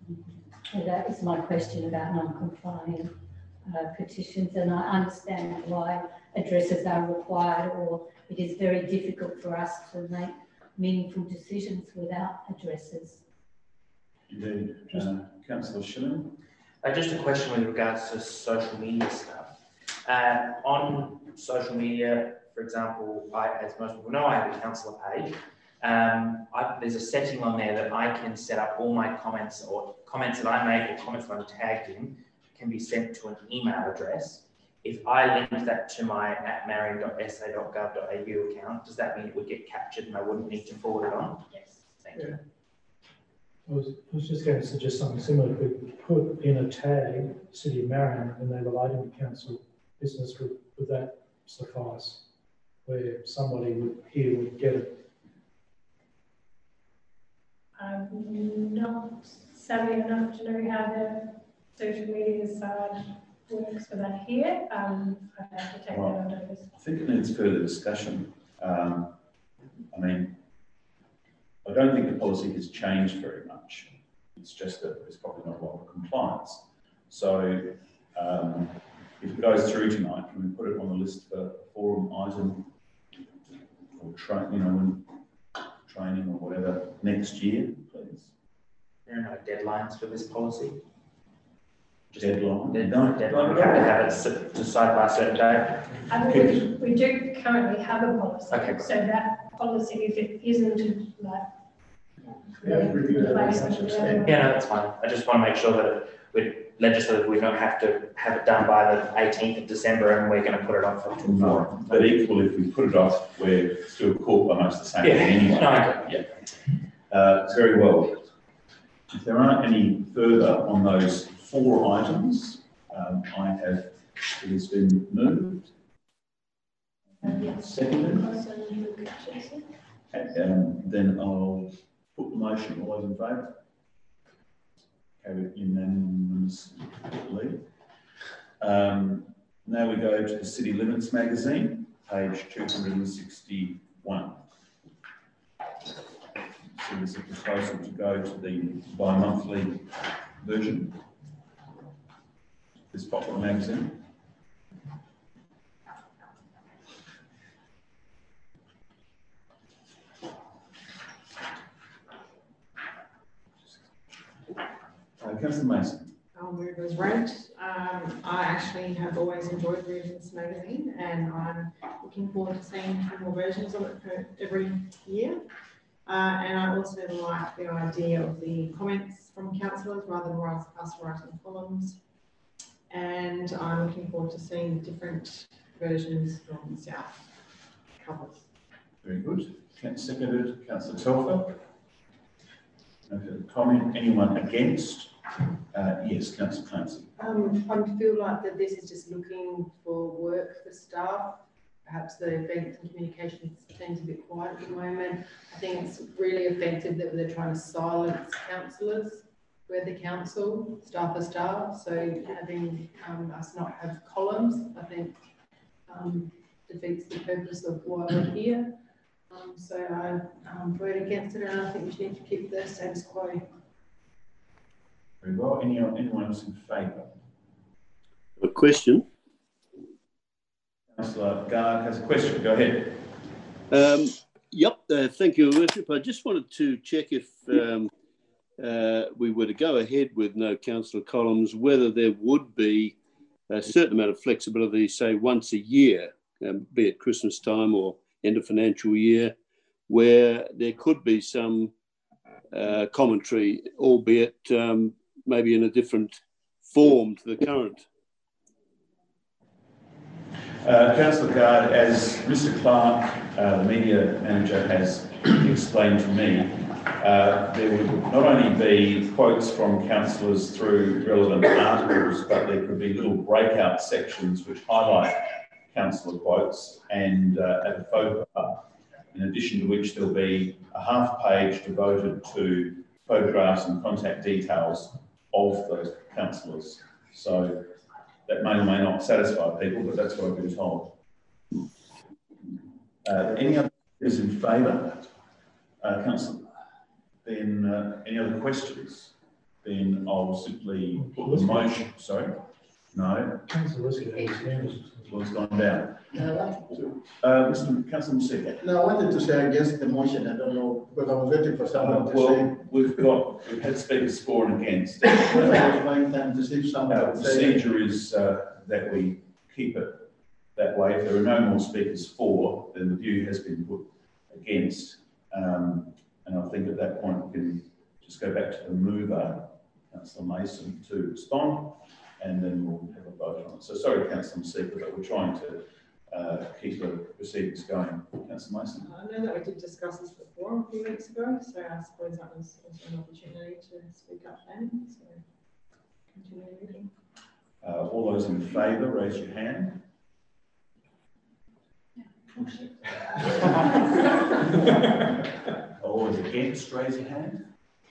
So that is my question about non-compliant uh, petitions, and I understand why addresses are required, or it is very difficult for us to make meaningful decisions without addresses. Indeed. Uh, Councillor Schilling? Uh, just a question with regards to social media stuff. Uh, on social media, for example, I, as most people know, I have a councillor page. Um, I, there's a setting on there that I can set up all my comments, or comments that I make or comments that I'm tagged in can be sent to an email address. If I link that to my at marion dot s a dot gov dot a u account, does that mean it would get captured and I wouldn't need to forward it on? Yes. Thank yeah. you. I was, I was just going to suggest something similar. If we put in a tag, City of Marion, and they relating to council business, would, would that suffice? Where somebody would, here would get it. I'm not savvy enough to know how the social media side works for that here. Um, I have to take well, that on notice. I think it needs further discussion. Um, I mean, I don't think the policy has changed very much. It's just that there's probably not a lot of compliance. So um, if it goes through tonight, can we put it on the list for forum item or tra you know, training or whatever next year, please? There are no deadlines for this policy. Just Deadline? There's no deadline, we have to have it s- decided by a certain day. I mean, we, we do currently have a policy, Okay, so that policy, if it isn't like. Yeah, review that replaced very much with the abstain. other one. Yeah, no, that's fine. I just want to make sure that we legislatively we don't have to have it done by the eighteenth of December and we're going to put it off for till four. No, but equally, if we put it off, we're still caught by most the same Yeah, thing anyway. no, I agree. Yeah. Uh, very well. If there aren't any further on those four items, um, I have, it has been moved. Seconded. And um, then I'll put the motion. All those in favour? Carried unanimously. Um, now we go to the City Limits magazine, page two hundred sixty-one. So there's a proposal to go to the bi-monthly version. This popular magazine. Uh, Councillor Mason. I'll move as read. Um, I actually have always enjoyed reading this magazine, and I'm looking forward to seeing more versions of it per every year. Uh, and I also like the idea of the comments from councillors rather than us writing columns. And I'm looking forward to seeing different versions from the South covers. Very good. Seconded, Councillor Telfer. No further comment. Anyone against? Uh, yes, Councillor Clancy. Um, I feel like that this is just looking for work for staff. Perhaps the events and communications seems a bit quiet at the moment. I think it's really effective that they're trying to silence councillors. We're the council, staff are staff, so having um, us not have columns, I think um, defeats the purpose of why we're here. Um, so I um, vote against it, and I think we need to keep the status quo. Very well. Any, anyone else in favour? A question? Councillor Gard has a question. Go ahead. Um, yep, uh, thank you, Your Worship. I just wanted to check if um, uh, we were to go ahead with no councillor columns, whether there would be a certain amount of flexibility, say once a year, um, be it Christmas time or end of financial year, where there could be some uh, commentary, albeit um, maybe in a different form to the current. Uh, Councillor Gard, as Mister Clark, uh, the media manager, has explained to me, uh, there would not only be quotes from councillors through relevant articles, but there could be little breakout sections which highlight councillor quotes, and uh, at the photo up, in addition to which there'll be a half page devoted to photographs and contact details of those councillors. So that may or may not satisfy people, but that's what I've been told. Uh, any other is in favour? Uh, Councillor, then uh, any other questions? Then I'll simply put the motion. Sorry? No? Councillor Lisky, Well, it's gone down. Uh, Mister Councillor Musika. No, I wanted to say against the motion. I don't know, because I was waiting for someone Uh, to well, say. we've got, we've had speakers for and against. I was going time to see if someone Our would say. procedure is uh, that we keep it that way. If there are no more speakers for, then the view has been put against. Um, and I think at that point we can just go back to the mover, Councillor Mason, to respond, and then we'll have a vote on it. So sorry, Councillor Musika, but we're trying to uh, keep the proceedings going. Councillor Mason. I know that we did discuss this before a few weeks ago, so I suppose that was also an opportunity to speak up then. So continue reading. Uh, all those in favour, raise your hand. All those against, raise your hand.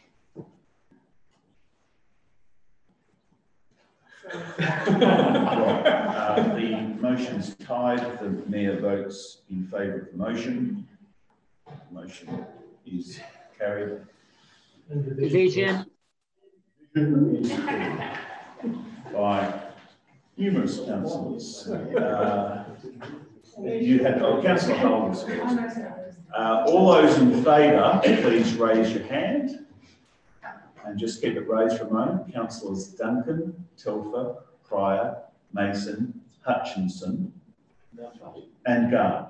Right. Uh, the motion's tied. The mayor votes in favour of the motion. The motion is carried. Division. By numerous councillors. Uh, you had, oh, Councillor Holmes. Uh, all those in favour, please raise your hand. And just keep it raised for a moment. Councillors Duncan, Telfer, Pryor, Mason, Hutchinson, and Garn.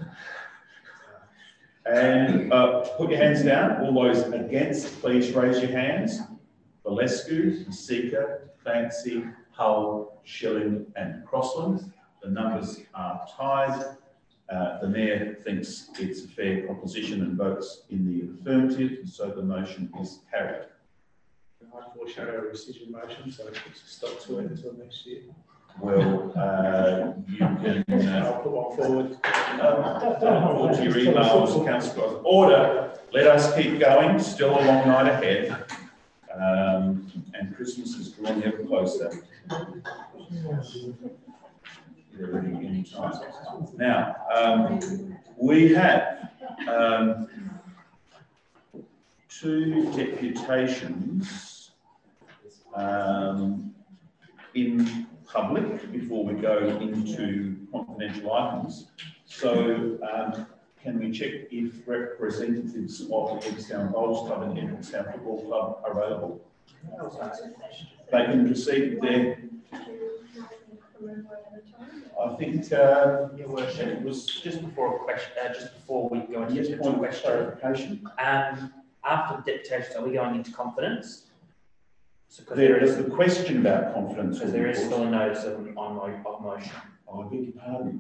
And uh, put your hands down. All those against, please raise your hands. Valescu, Seeker, Clancy, Hull, Schilling, and Crossland. The numbers are tied. Uh, the Mayor thinks it's a fair proposition and votes in the affirmative, and so the motion is carried. I foreshadow a rescission motion, so it's a stop to it until next year. Well, uh, you can. Uh, I'll put one forward. Uh, don't, don't hold to your emails, Councillor. Order. Let us keep going. Still a long night ahead, um, and Christmas is drawing ever closer. Any time. Now, um, we have um, two deputations um, in public before we go into confidential items. So, um, can we check if representatives of the Ebbsflower Bowls Club and Ebbsflower Football Club are available? They can proceed there. I think, uh, Your Worship, it was just before a question, uh, just before we go into yes, the point question. clarification. Um, after the deputations, are we going into confidence? So, there is a question about confidence. Because there is still a notice of, on my of motion. Oh, I beg your pardon.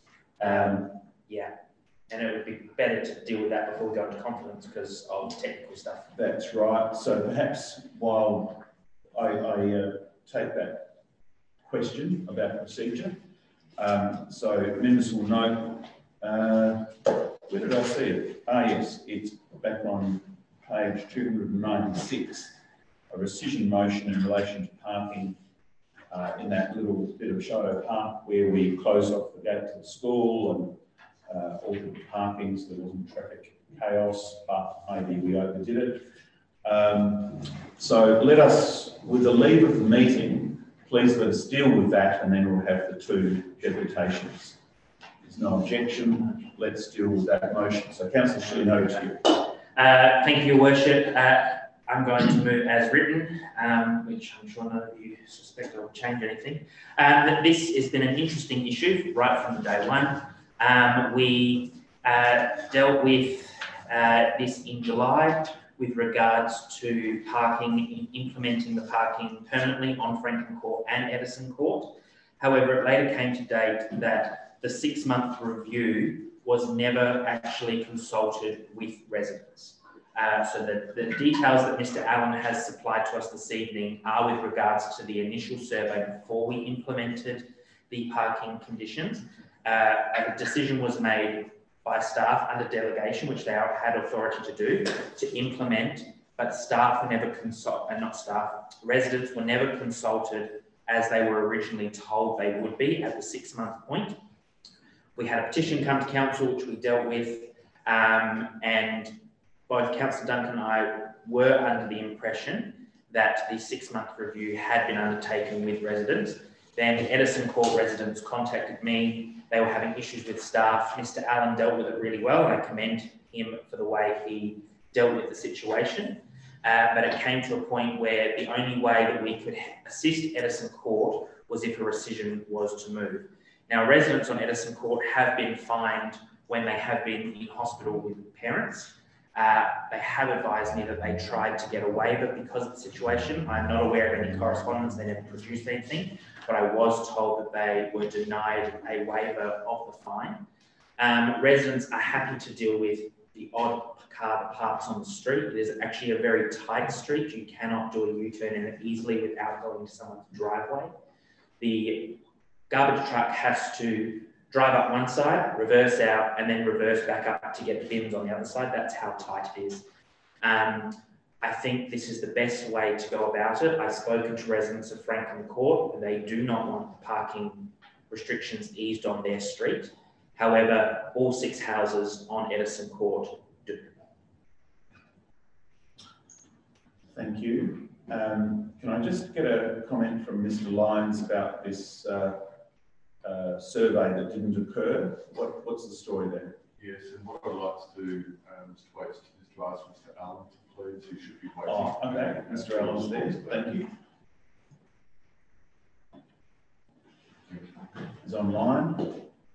Um, yeah, and it would be better to deal with that before we go into confidence because of technical stuff. That's right. So perhaps while I, I uh, take that question about procedure, um, so members will note, uh, where did I see it? Ah, yes, it's back on page two hundred ninety-six, a rescission motion in relation to parking uh, in that little bit of Shadow Park where we close off the gate to the school and uh, altered the parking so there wasn't traffic chaos, but maybe we overdid it. Um, so let us, with the leave of the meeting, please let us deal with that and then we'll have the two deputations. There's no objection. Let's deal with that motion. So Councillor Schilling, over to you. Uh, thank you, Your Worship. Uh, I'm going to move as written, um, which I'm sure none of you suspect I will change anything. Um, this has been an interesting issue right from day one. Um, we uh, dealt with uh, this in July with regards to parking, implementing the parking permanently on Franklin Court and Edison Court. However, it later came to date that the six-month review was never actually consulted with residents. Uh, so the, the details that Mister Allen has supplied to us this evening are with regards to the initial survey before we implemented the parking conditions. Uh, a decision was made by staff under delegation, which they had authority to do, to implement, but staff were never consulted, and not staff, residents were never consulted as they were originally told they would be at the six-month point. We had a petition come to council, which we dealt with, um, and both Councillor Duncan and I were under the impression that the six-month review had been undertaken with residents. Then Edison Court residents contacted me. They were having issues with staff. Mister Allen dealt with it really well, and I commend him for the way he dealt with the situation. Uh, but it came to a point where the only way that we could assist Edison Court was if a rescission was to move. Now, residents on Edison Court have been fined when they have been in hospital with parents. Uh, they have advised me that they tried to get a waiver because of the situation. I'm not aware of any correspondence. They never produced anything, but I was told that they were denied a waiver of the fine. Um, residents are happy to deal with the odd car that parks on the street. It is actually a very tight street. You cannot do a U-turn in it easily without going to someone's driveway. The garbage truck has to drive up one side, reverse out, and then reverse back up to get the bins on the other side. That's how tight it is. Um, I think this is the best way to go about it. I've spoken to residents of Franklin Court, and they do not want parking restrictions eased on their street. However, all six houses on Edison Court do. Thank you. Um, can I just get a comment from Mister Lyons about this uh, uh, survey that didn't occur? What, what's the story there? Yes, and what I'd like to do, um, Mister Waits, is to ask Mister Allen to please, who should be waiting. Oh, okay, Mister Allen's there, thank you. He's online.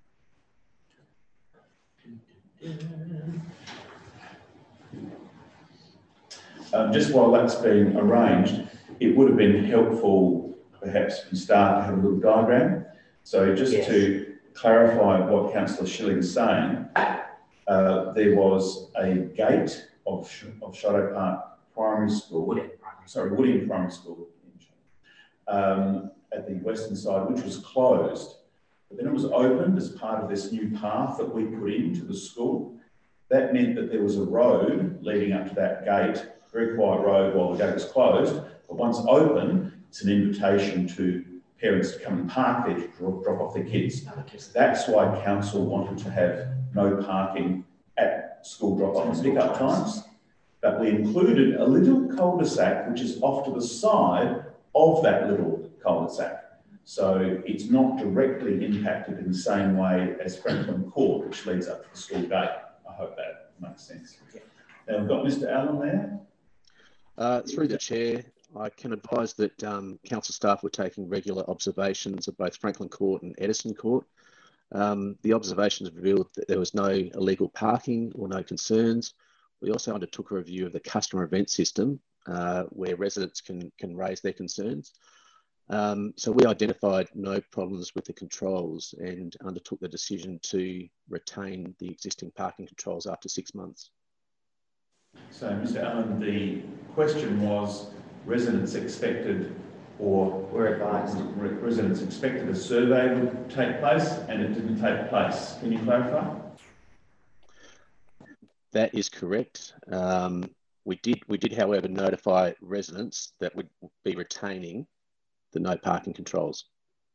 Um, just while that's being arranged, it would have been helpful perhaps from start to have a little diagram. So just yes. to clarify what Councillor Schilling's saying, uh, there was a gate of, of Shadow Park Primary School, Woodend Primary. sorry, Woodend Primary School, um, at the western side, which was closed. But then it was opened as part of this new path that we put into the school. That meant that there was a road leading up to that gate, very quiet road while the gate was closed, but once open, it's an invitation to parents to come and park there to drop, drop off their kids. That's why council wanted to have no parking at school drop-off and pick-up times. But we included a little cul-de-sac which is off to the side of that little cul-de-sac. So it's not directly impacted in the same way as Franklin Court, which leads up to the school gate. I hope that makes sense. Now we've got Mister Allen there. Uh, through the chair, I can advise that um, council staff were taking regular observations of both Franklin Court and Edison Court. Um, the observations revealed that there was no illegal parking or no concerns. We also undertook a review of the customer event system uh, where residents can, can raise their concerns. Um, so we identified no problems with the controls and undertook the decision to retain the existing parking controls after six months. So, Mister Allen, the question was residents expected or were advised residents expected a survey would take place and it didn't take place. Can you clarify? That is correct. Um, we did, we did, however, notify residents that would be retaining the no parking controls.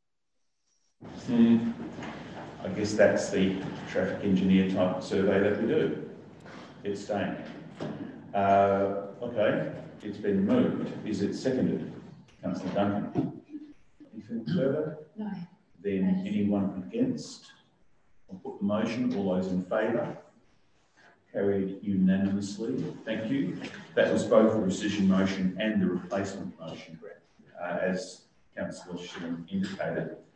Hmm. I guess that's the traffic engineer type survey that we do. It's staying. Uh, okay, it's been moved. Is it seconded? Councillor Duncan. Anything further? No. Then anyone against? I'll put the motion. All those in favour? Carried unanimously. Thank you. That was both the rescission motion and the replacement motion, uh, as Councillor Schilling indicated.